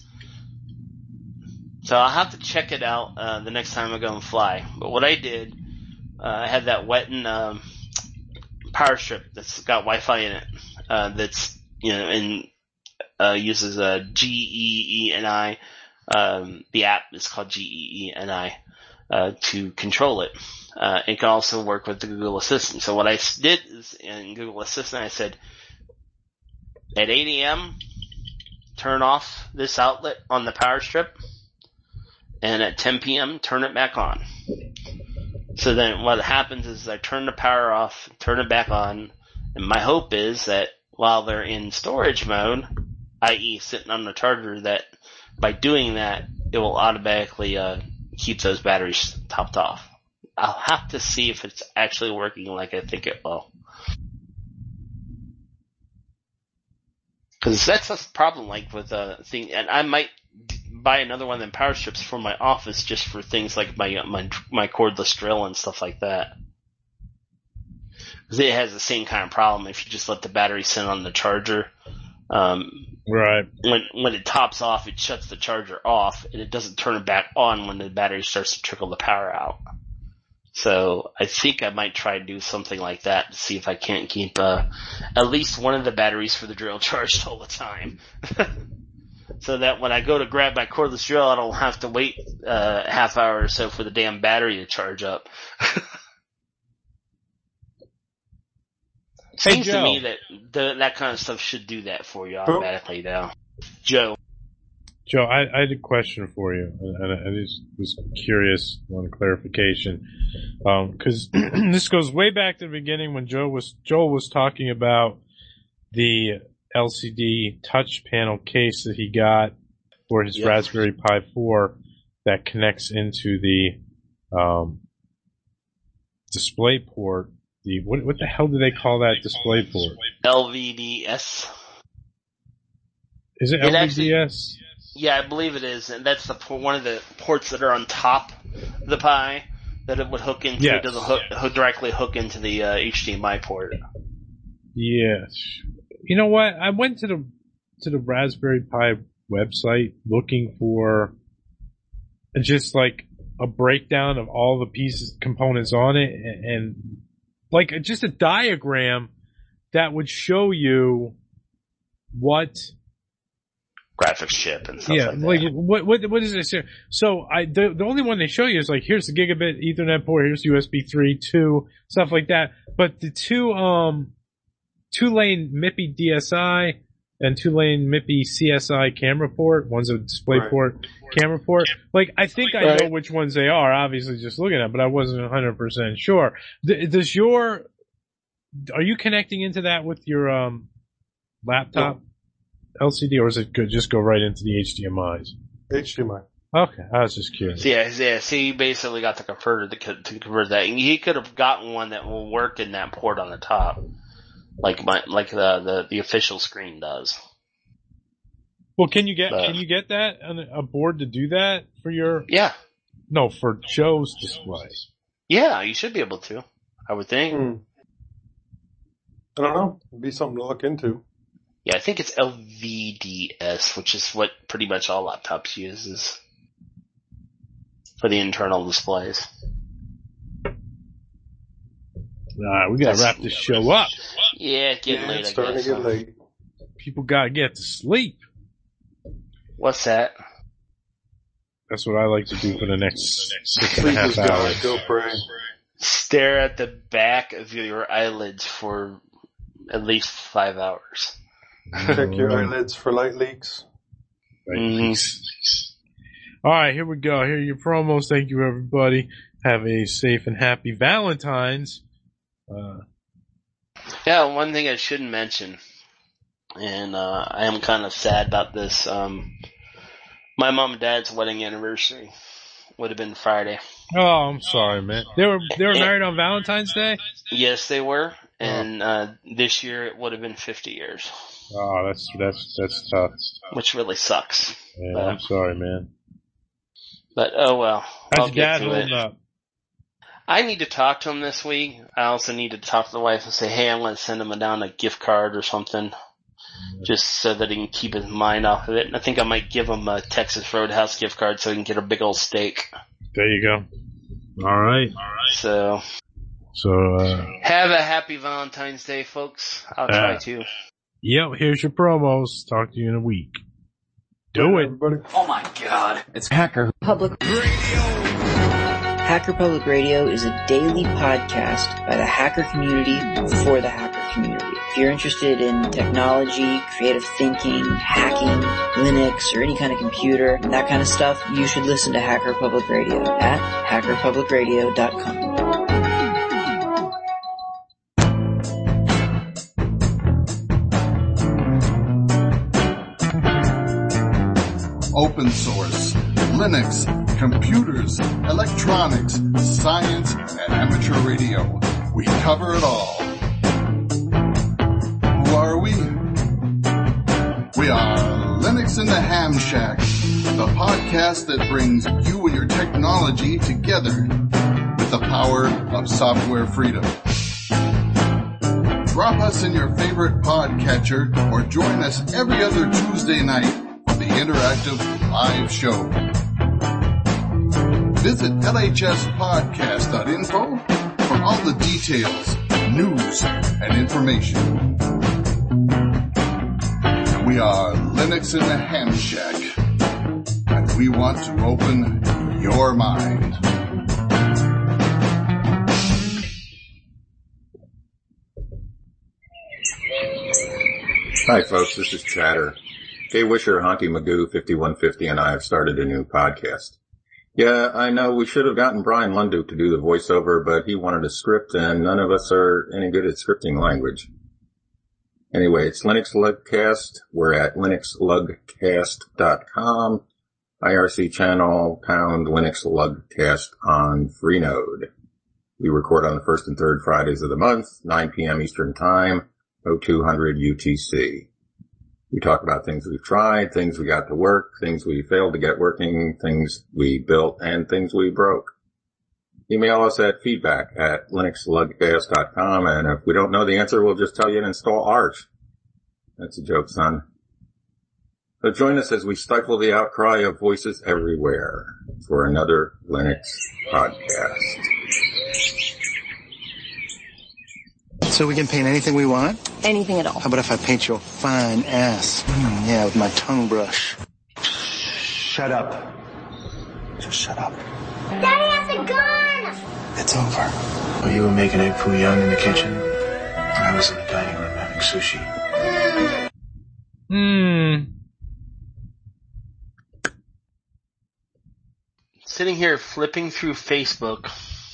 So I'll have to check it out, uh, the next time I go and fly. But what I did, uh, I had that Wettin, um, power strip that's got Wi-Fi in it, uh, that's, you know, and, uh, uses a G E E N I, um, the app is called G E E N I, uh, to control it. Uh, it can also work with the Google Assistant. So what I did is in Google Assistant, I said, at eight a.m., turn off this outlet on the power strip, and at ten p.m., turn it back on. So then what happens is I turn the power off, turn it back on, and my hope is that while they're in storage mode, that is sitting on the charger, that by doing that, it will automatically uh, keep those batteries topped off. I'll have to see if it's actually working like I think it will. Because that's a problem, like with a thing, and I might buy another one of them power strips for my office just for things like my my my cordless drill and stuff like that. Because it has the same kind of problem if you just let the battery sit on the charger. Um, right. When when it tops off, it shuts the charger off, and it doesn't turn it back on when the battery starts to trickle the power out. So I think I might try to do something like that to see if I can't keep uh, at least one of the batteries for the drill charged all the time. So that when I go to grab my cordless drill, I don't have to wait uh, a half hour or so for the damn battery to charge up. Seems hey, to me that the, that kind of stuff should do that for you automatically now. Joe. Joe, I, I had a question for you, and I, I just was curious on clarification, because um, this goes way back to the beginning when Joe was Joel was talking about the L C D touch panel case that he got for his Yep. Raspberry Pi four that connects into the um, display port. The what, what the hell do they call that display port? L V D S. Is it It L V D S? Yeah, I believe it is, and that's the po- one of the ports that are on top of the Pi that it would hook into. Yes. It doesn't hook, hook directly hook into the uh, H D M I port. Yes. You know what? I went to the to the Raspberry Pi website looking for just like a breakdown of all the pieces, components on it, and, and like just a diagram that would show you what. Graphics chip and stuff Yeah, like that. like what what what is this here? So I the the only one they show you is like here's the gigabit Ethernet port, here's U S B three, two, stuff like that. But the two um two lane M I P I D S I and two lane M I P I C S I camera port, one's a display Right. port, camera port. Like I think I Right. know which ones they are, obviously just looking at it, but I wasn't one hundred percent sure. Th- Does your are you connecting into that with your um laptop? L C D, or is it good just go right into the H D M Is? H D M I. Okay, I was just curious. So yeah, yeah. So he basically got the converter to, co- to convert that. And he could have gotten one that will work in that port on the top, like my like the the, the official screen does. Well, can you get But- can you get that on a board to do that for your? Yeah, No, for Joe's display. yeah. You should be able to. I would think. Hmm. I don't know. It'd be something to look into. Yeah, I think it's L V D S, which is what pretty much all laptops uses for the internal displays. Alright, we gotta wrap this show up. Yeah, it's getting Yeah, late. it's I starting guess. to get huh? late. People gotta get to sleep. What's that? That's what I like to do for the next six and a Sleep half is gone. hours. Go pray. Stare at the back of your eyelids for at least five hours. Check your eyelids for light leaks. Mhm. Alright, here we go. Here are your promos. Thank you, everybody. Have a safe and happy Valentine's. Uh, Yeah, one thing I shouldn't mention, and uh, I am kind of sad about this. Um, my mom and dad's wedding anniversary would have been Friday. oh, I'm sorry, man. They were they were married on Valentine's Day? Yes, they were, and uh, this year it would have been fifty years, Oh, that's that's that's tough. which really sucks. Yeah, I'm sorry, man. But oh well, I'll How's your dad get to holding it. up? I need to talk to him this week. I also need to talk to the wife and say, hey, I'm going to send him down a gift card or something, just so that he can keep his mind off of it. And I think I might give him a Texas Roadhouse gift card so he can get a big old steak. There you go. All right. So So, uh, have a happy Valentine's Day, folks. I'll try Uh, to. yep, here's your promos. Talk to you in a week. Do it. Everybody. Oh my god. It's Hacker. Public Hacker Public Radio is a daily podcast by the hacker community for the hacker community. If you're interested in technology, creative thinking, hacking, Linux, or any kind of computer, that kind of stuff, you should listen to Hacker Public Radio at hacker public radio dot com. Open source, Linux, computers, electronics, science, and amateur radio. We cover it all. Who are we? We are Linux in the Ham Shack, the podcast that brings you and your technology together with the power of software freedom. Drop us in your favorite podcatcher or join us every other Tuesday night for the interactive live show. Visit L H S podcast dot info for all the details, news, and information. We are Linux in the Ham Shack, and we want to open your mind. Hi folks, this is Chatter. Jay Wisher, Honky Magoo, fifty-one fifty, and I have started a new podcast. Yeah, I know we should have gotten Brian Lundu to do the voiceover, but he wanted a script and none of us are any good at scripting language. Anyway, it's Linux Lugcast. We're at linux lugcast dot com. I R C channel, pound Linux Lugcast on Freenode. We record on the first and third Fridays of the month, nine p.m. Eastern Time, oh two hundred U T C. We talk about things we've tried, things we got to work, things we failed to get working, things we built, and things we broke. Email us at feedback at linux lugcast dot com, and if we don't know the answer, we'll just tell you to install Arch. That's a joke, son. So join us as we stifle the outcry of voices everywhere for another Linux podcast. So we can paint anything we want? Anything at all. How about if I paint your fine ass? Mm, yeah, with my tongue brush. Shut up. Just shut up. Daddy has a gun! It's over. While you were making egg foo young in the kitchen, I was in the dining room having sushi. Hmm. Sitting here flipping through Facebook,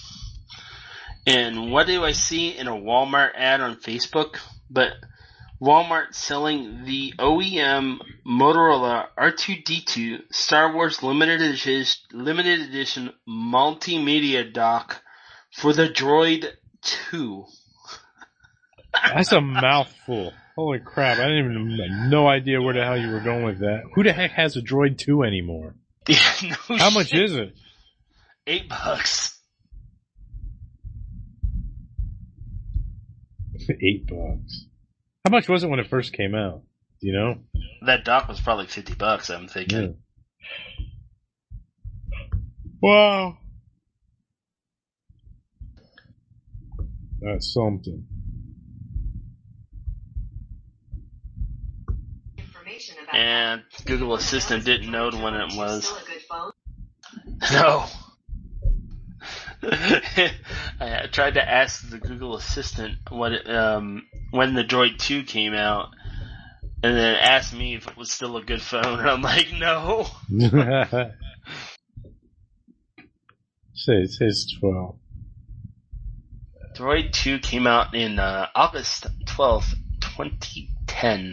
and what do I see in a Walmart ad on Facebook? But Walmart selling the O E M Motorola R two D two Star Wars limited edition, limited edition multimedia dock for the Droid two. That's a mouthful. Holy crap, I didn't even have no idea where the hell you were going with that. Who the heck has a Droid two anymore? Yeah, no How shit. much is it? Eight bucks. Eight bucks. How much was it when it first came out? Do you know? That dock was probably fifty bucks, I'm thinking. Yeah. Wow. That's something. And Google Assistant didn't know when it was. No. I tried to ask the Google Assistant what it, um when the Droid two came out, and then it asked me if it was still a good phone, and I'm like, no. Say it says twelve. Droid two came out in uh, August twelfth, twenty ten.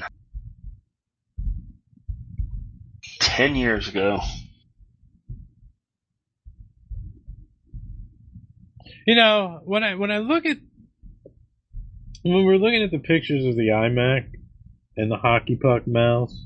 Ten years ago. You know, when I when I look at when we're looking at the pictures of the iMac and the hockey puck mouse,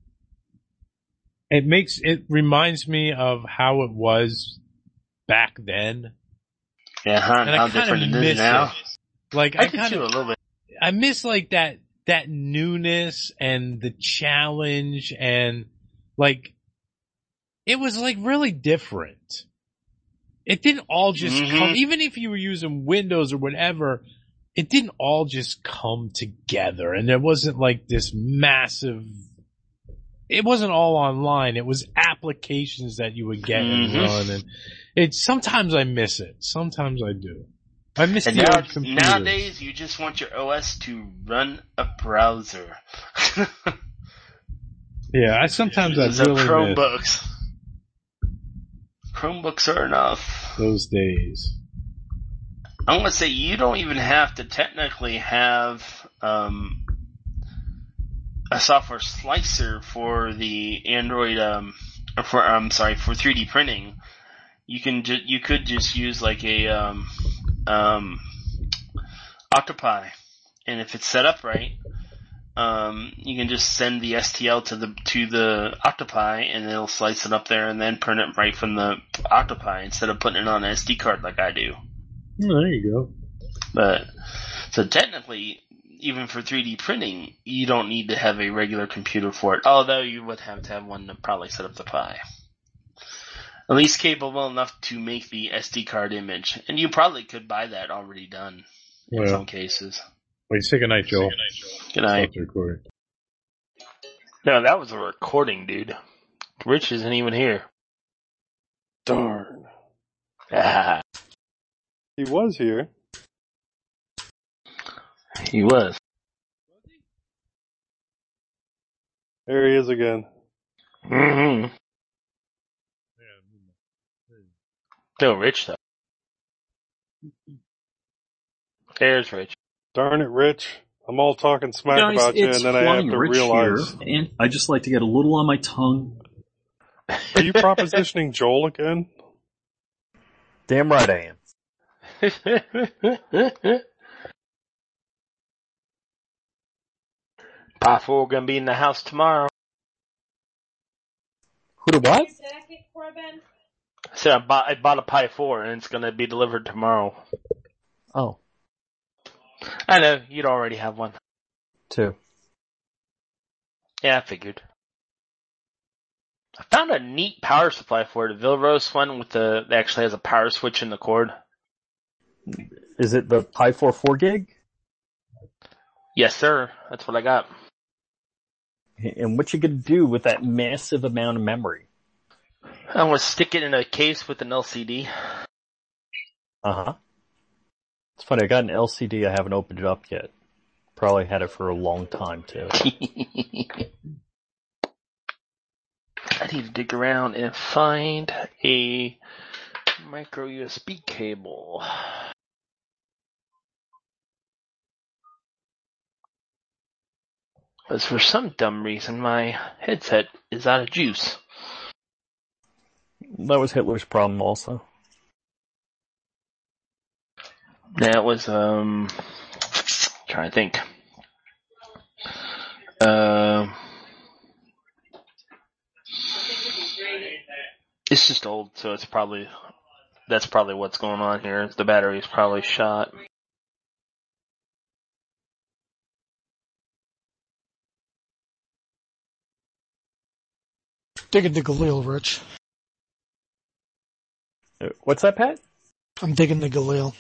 it makes it reminds me of how it was back then. Yeah, huh? And How I kind different of it is miss now. It. Like I, I did kind too of a little bit. I miss like that that newness and the challenge, and like it was like really different. It didn't all just mm-hmm. come, even if you were using Windows or whatever, it didn't all just come together, and there wasn't like this massive, it wasn't all online, it was applications that you would get mm-hmm. and run, and it, sometimes I miss it, sometimes I do. I miss and the now, old computers. Nowadays, you just want your O S to run a browser. Yeah, I sometimes I so really Chromebooks. miss Chromebooks are enough. those days. I'm gonna say you don't even have to technically have um, a software slicer for the Android. Um, for I'm sorry for three D printing. You can ju- you could just use like a um, um, Octopi, and if it's set up right, um, you can just send the S T L to the to the Octopi, and it'll slice it up there, and then print it right from the Octopi instead of putting it on an S D card like I do. Oh, there you go. But so technically, even for three D printing, you don't need to have a regular computer for it. Although you would have to have one to probably set up the Pi. At least capable enough to make the S D card image. And you probably could buy that already done in Well, some cases. Wait, say goodnight, Joel. Good night. Stop the recording. No, that was a recording, dude. Rich isn't even here. Darn. Ah, He was here. he was. There he is again. Mm-hmm. Still Rich, though. There's Rich. Darn it, Rich. I'm all talking smack Guys, about you, it's and then I have Flying to Rich realize. here, and I just like to get a little on my tongue. Are you propositioning Joel again? Damn right I am. Pi four gonna be in the house tomorrow. Who to what? I said I bought, I bought a Pi four and it's gonna be delivered tomorrow. Oh. I know, you'd already have one. Two. Yeah, I figured. I found a neat power supply for it, a Villrose one with the, that actually has a power switch in the cord. Is it the Pi four four gig? Yes, sir. That's what I got. And what you gonna do with that massive amount of memory? I'm gonna stick it in a case with an L C D. Uh-huh. It's funny, I got an L C D, I haven't opened it up yet. Probably had it for a long time, too. I need to dig around and find a micro U S B cable. Because for some dumb reason, my headset is out of juice. That was Hitler's problem also. That was, um, trying to think. Uh, it's just old, so it's probably, that's probably what's going on here. The battery's probably shot. Digging the Galil, Rich. What's that, Pat? I'm digging the Galil.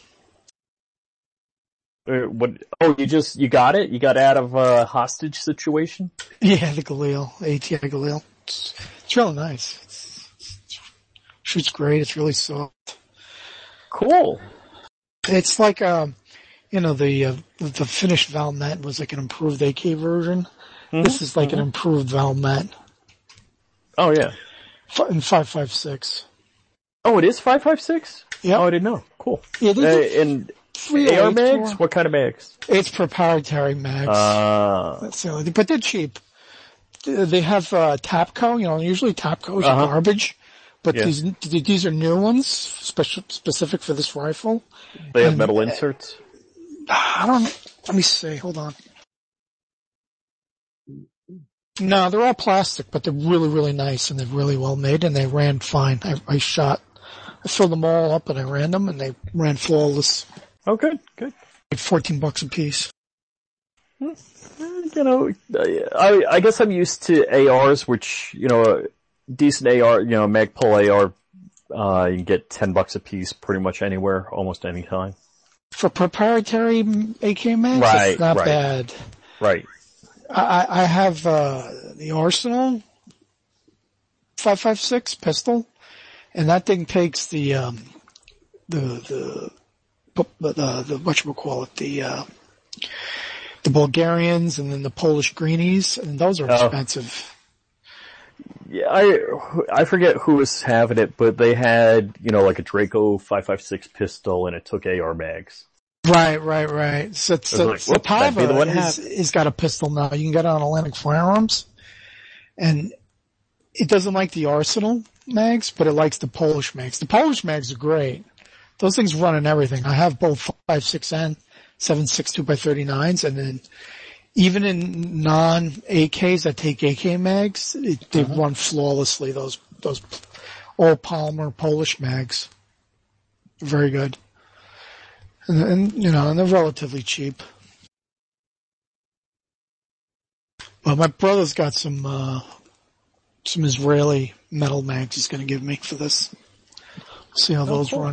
Uh, what? Oh, you just, you got it? You got out of a hostage situation? Yeah, the Galil. A T I Galil. It's, it's really nice. It's, it's, shoots great. It's really soft. Cool. It's like, um, you know, the, uh, the finished Valmet was like an improved A K version. Mm-hmm. This is like mm-hmm. an improved Valmet. Oh, yeah. In five five six. Oh, it is five five six? Yeah. Oh, I didn't know. Cool. Yeah, uh, and A R mags? What kind of mags? It's proprietary mags. Uh, That's the only thing. But they're cheap. They have uh, Tapco. You know, usually Tapcos uh-huh. are garbage. But yeah. these these are new ones, special, specific for this rifle. They have and, metal inserts? I don't know. Let me see. Hold on. No, they're all plastic, but they're really, really nice, and they're really well made, and they ran fine. I, I shot, I filled them all up, and I ran them, and they ran flawless. Oh, good, good. Like fourteen bucks a piece. You know, I, I guess I'm used to A Rs, which, you know, a decent A R, you know, Magpul A R, uh, you can get ten bucks a piece pretty much anywhere, almost any time. For proprietary A K mags, right, it's not right. bad. Right. I, I have, uh, the Arsenal five five six pistol, and that thing takes the, um, the, the, the, the, the whatchamacallit, the, uh, the Bulgarians and then the Polish greenies, and those are expensive. Uh, yeah, I, I forget who was having it, but they had, you know, like a Draco five five six pistol and it took A R mags. Right, right, right. So, so, like, so whoop, Paiva the one is, is got a pistol now. You can get it on Atlantic Firearms. And it doesn't like the Arsenal mags, but it likes the Polish mags. The Polish mags are great. Those things run in everything. I have both five six N, seven six two by thirty-nines, and then even in non-A Ks that take A K mags, it, they uh-huh. run flawlessly, those, those all polymer Polish mags. Very good. And, and, you know, and they're relatively cheap. Well, my brother's got some, uh, some Israeli metal mags he's gonna give me for this. See how oh, those cool. run.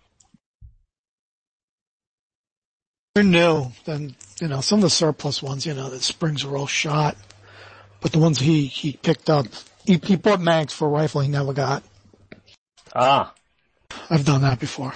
They're new. Then, you know, some of the surplus ones, you know, the springs are all shot. But the ones he, he picked up, he, he bought mags for a rifle he never got. Ah. I've done that before.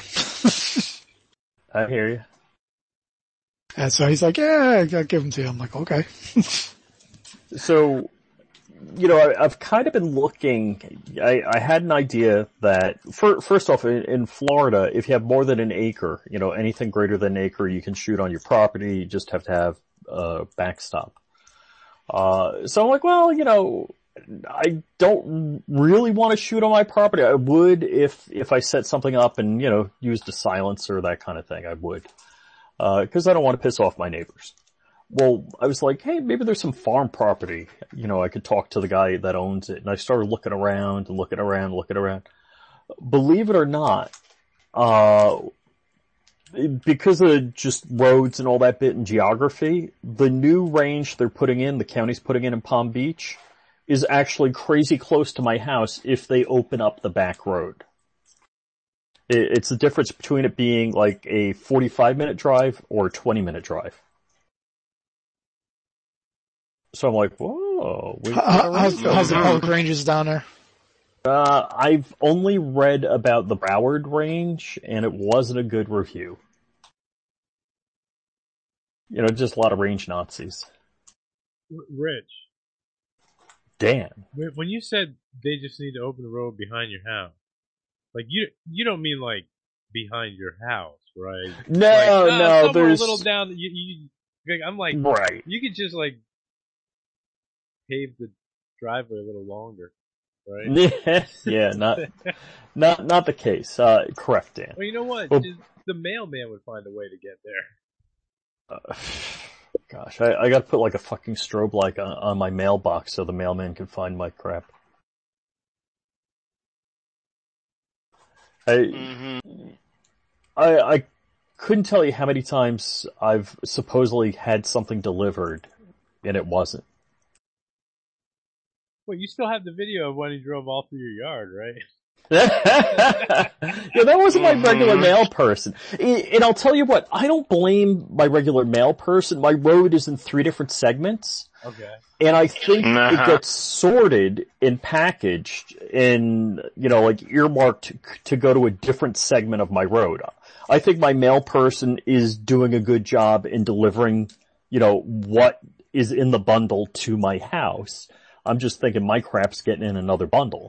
I hear you. And so he's like, yeah, I'll give them to you. I'm like, okay. So, you know, I, I've kind of been looking, I, I had an idea that, for, first off, in, in Florida, if you have more than an acre, you know, anything greater than an acre, you can shoot on your property. You just have to have uh, backstop. Uh, so I'm like, well, you know, I don't really want to shoot on my property. I would if, if I set something up and, you know, used a silencer or that kind of thing, I would. Uh, cause I don't want to piss off my neighbors. Well, I was like, hey, maybe there's some farm property. You know, I could talk to the guy that owns it. And I started looking around and looking around, looking around. Believe it or not, uh, because of just roads and all that bit and geography, the new range they're putting in, the county's putting in in Palm Beach, is actually crazy close to my house if they open up the back road. It's the difference between it being like a forty-five minute drive or a twenty minute drive. So I'm like, whoa. We, uh, how's, how's the public ranges down there? Uh, I've only read about the Broward range, and it wasn't a good review. You know, just a lot of range Nazis. Rich. Dan. When you said they just need to open the road behind your house, like you, you don't mean like behind your house, right? No, like, uh, no, somewhere there's a little down. You, you, I'm like, right. You could just like pave the driveway a little longer, right? Yeah, yeah, not, not, not the case. Uh, correct, Dan. Well, you know what? Well, just, the mailman would find a way to get there. Uh, gosh, I, I gotta put like a fucking strobe light on, on my mailbox so the mailman can find my crap. I, mm-hmm. I, I couldn't tell you how many times I've supposedly had something delivered and it wasn't. Well, you still have the video of when he drove all through your yard, right? Yeah, that wasn't my regular mail person. And I'll tell you what, I don't blame my regular mail person. My road is in three different segments. Okay. And I think uh-huh. it gets sorted and packaged and, you know, like earmarked to go to a different segment of my road. I think my mail person is doing a good job in delivering, you know, what is in the bundle to my house. I'm just thinking my crap's getting in another bundle.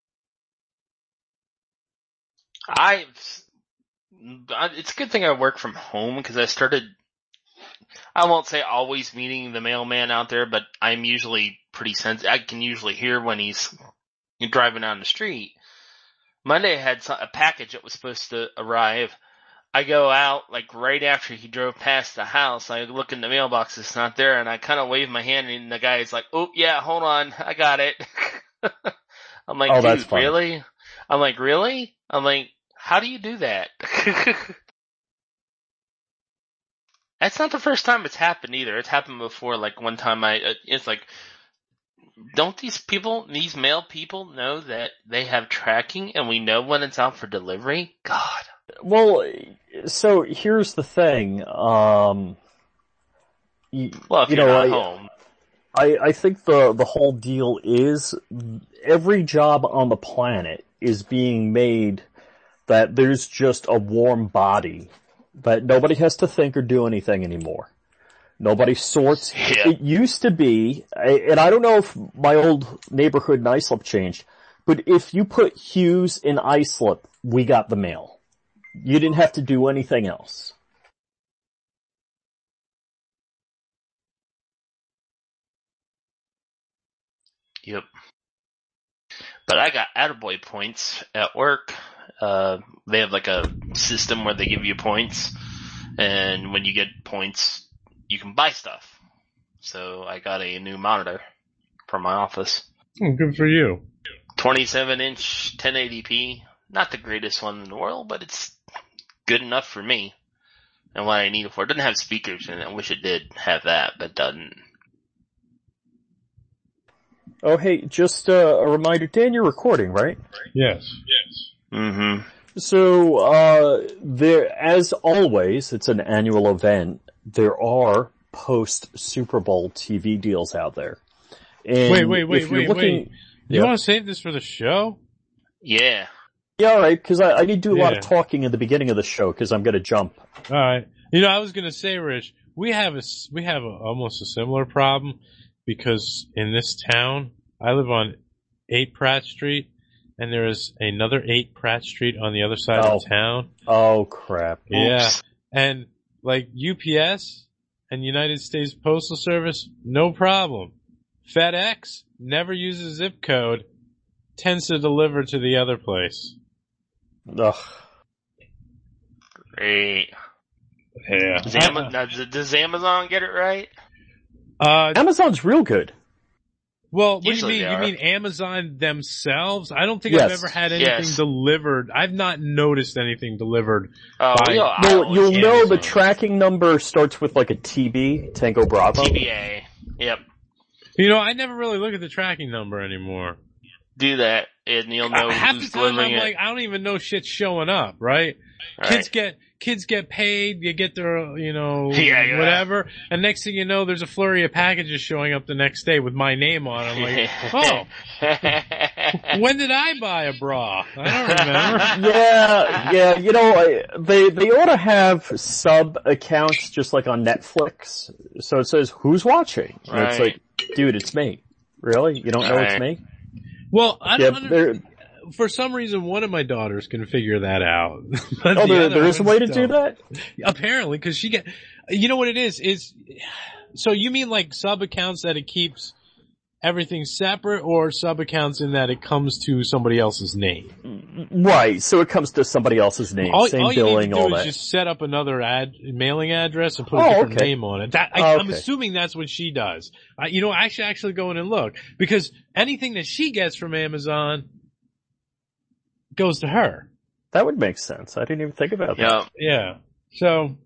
I, it's a good thing I work from home because I started, I won't say always meeting the mailman out there, but I'm usually pretty sensitive. I can usually hear when he's driving down the street. Monday I had a package that was supposed to arrive. I go out, like right after he drove past the house, I look in the mailbox, it's not there, and I kind of wave my hand, and the guy's like, oh, yeah, hold on, I got it. I'm like, oh, dude, that's fun. Really? I'm like, really? I'm like, how do you do that? That's not the first time it's happened either. It's happened before, like one time I, it's like, don't these people, these mail people know that they have tracking and we know when it's out for delivery? God. Well, so here's the thing. Um, you, well, if you you're know, not I, home. I, I think the, the whole deal is every job on the planet is being made that there's just a warm body that nobody has to think or do anything anymore. Nobody sorts. Yeah. It used to be, and I don't know if my old neighborhood in Islip changed, but if you put Hughes in Islip, we got the mail. You didn't have to do anything else. Yep. But I got attaboy points at work. Uh, they have like a system where they give you points, and when you get points, you can buy stuff. So I got a new monitor for my office. Oh, good for you. twenty-seven inch ten eighty p. Not the greatest one in the world, but it's good enough for me and what I need it for. It doesn't have speakers in it. I wish it did have that, but it doesn't. Oh, hey, just uh, a reminder, Dan, you're recording, right? Yes. Yes. Mm-hmm. So, uh, there, as always, it's an annual event. There are post-Super Bowl T V deals out there. And wait, wait, wait, if you're wait, looking, wait. You yeah. want to save this for the show? Yeah. Yeah, alright, cause I, I need to do a yeah. lot of talking at the beginning of the show, cause I'm gonna jump. Alright. You know, I was gonna say, Rich, we have a, we have a, almost a similar problem, because in this town, I live on eight Pratt Street, and there is another eight Pratt Street on the other side oh. of the town. Oh crap. Yeah. Oops. And, like, U P S and United States Postal Service, no problem. FedEx never uses zip code, tends to deliver to the other place. Ugh. Great. Yeah. Does, Am- now, does Amazon get it right? Uh, Amazon's real good. Well, what do you Usually mean? they You are. mean Amazon themselves? I don't think Yes. I've ever had anything Yes. delivered. I've not noticed anything delivered Oh, by we are- Well, always you'll know the Amazon. tracking number starts with like a T B, Tango Bravo. T B A. Yep. You know, I never really look at the tracking number anymore. Do that, and you'll know Half who's the time delivering I'm it. like, I don't even know shit's showing up, right? Right. Kids get, kids get paid, you get their, you know, Yeah, yeah. whatever, and next thing you know, there's a flurry of packages showing up the next day with my name on it. I'm like, oh, when did I buy a bra? I don't remember. Yeah, yeah, you know, I, they, they ought to have sub accounts just like on Netflix. So it says, who's watching? And it's Right. like, dude, it's me. Really? You don't know it's Right. me? Well, I Yeah, don't under- there, for some reason, one of my daughters can figure that out. But oh, the there, other there is a ones way to do don't. that? Apparently, because she get, you know what it is, is, so you mean like sub accounts that it keeps everything separate, or sub accounts in that it comes to somebody else's name? Right, so it comes to somebody else's name, All, same all you billing, need to all do that. is just set up another ad, mailing address and put a Oh, different okay. name on it. That, I, Oh, I'm okay. assuming that's what she does. I, you know, I should actually go in and look, because anything that she gets from Amazon goes to her. That would make sense. I didn't even think about that. Yeah. Yeah. So,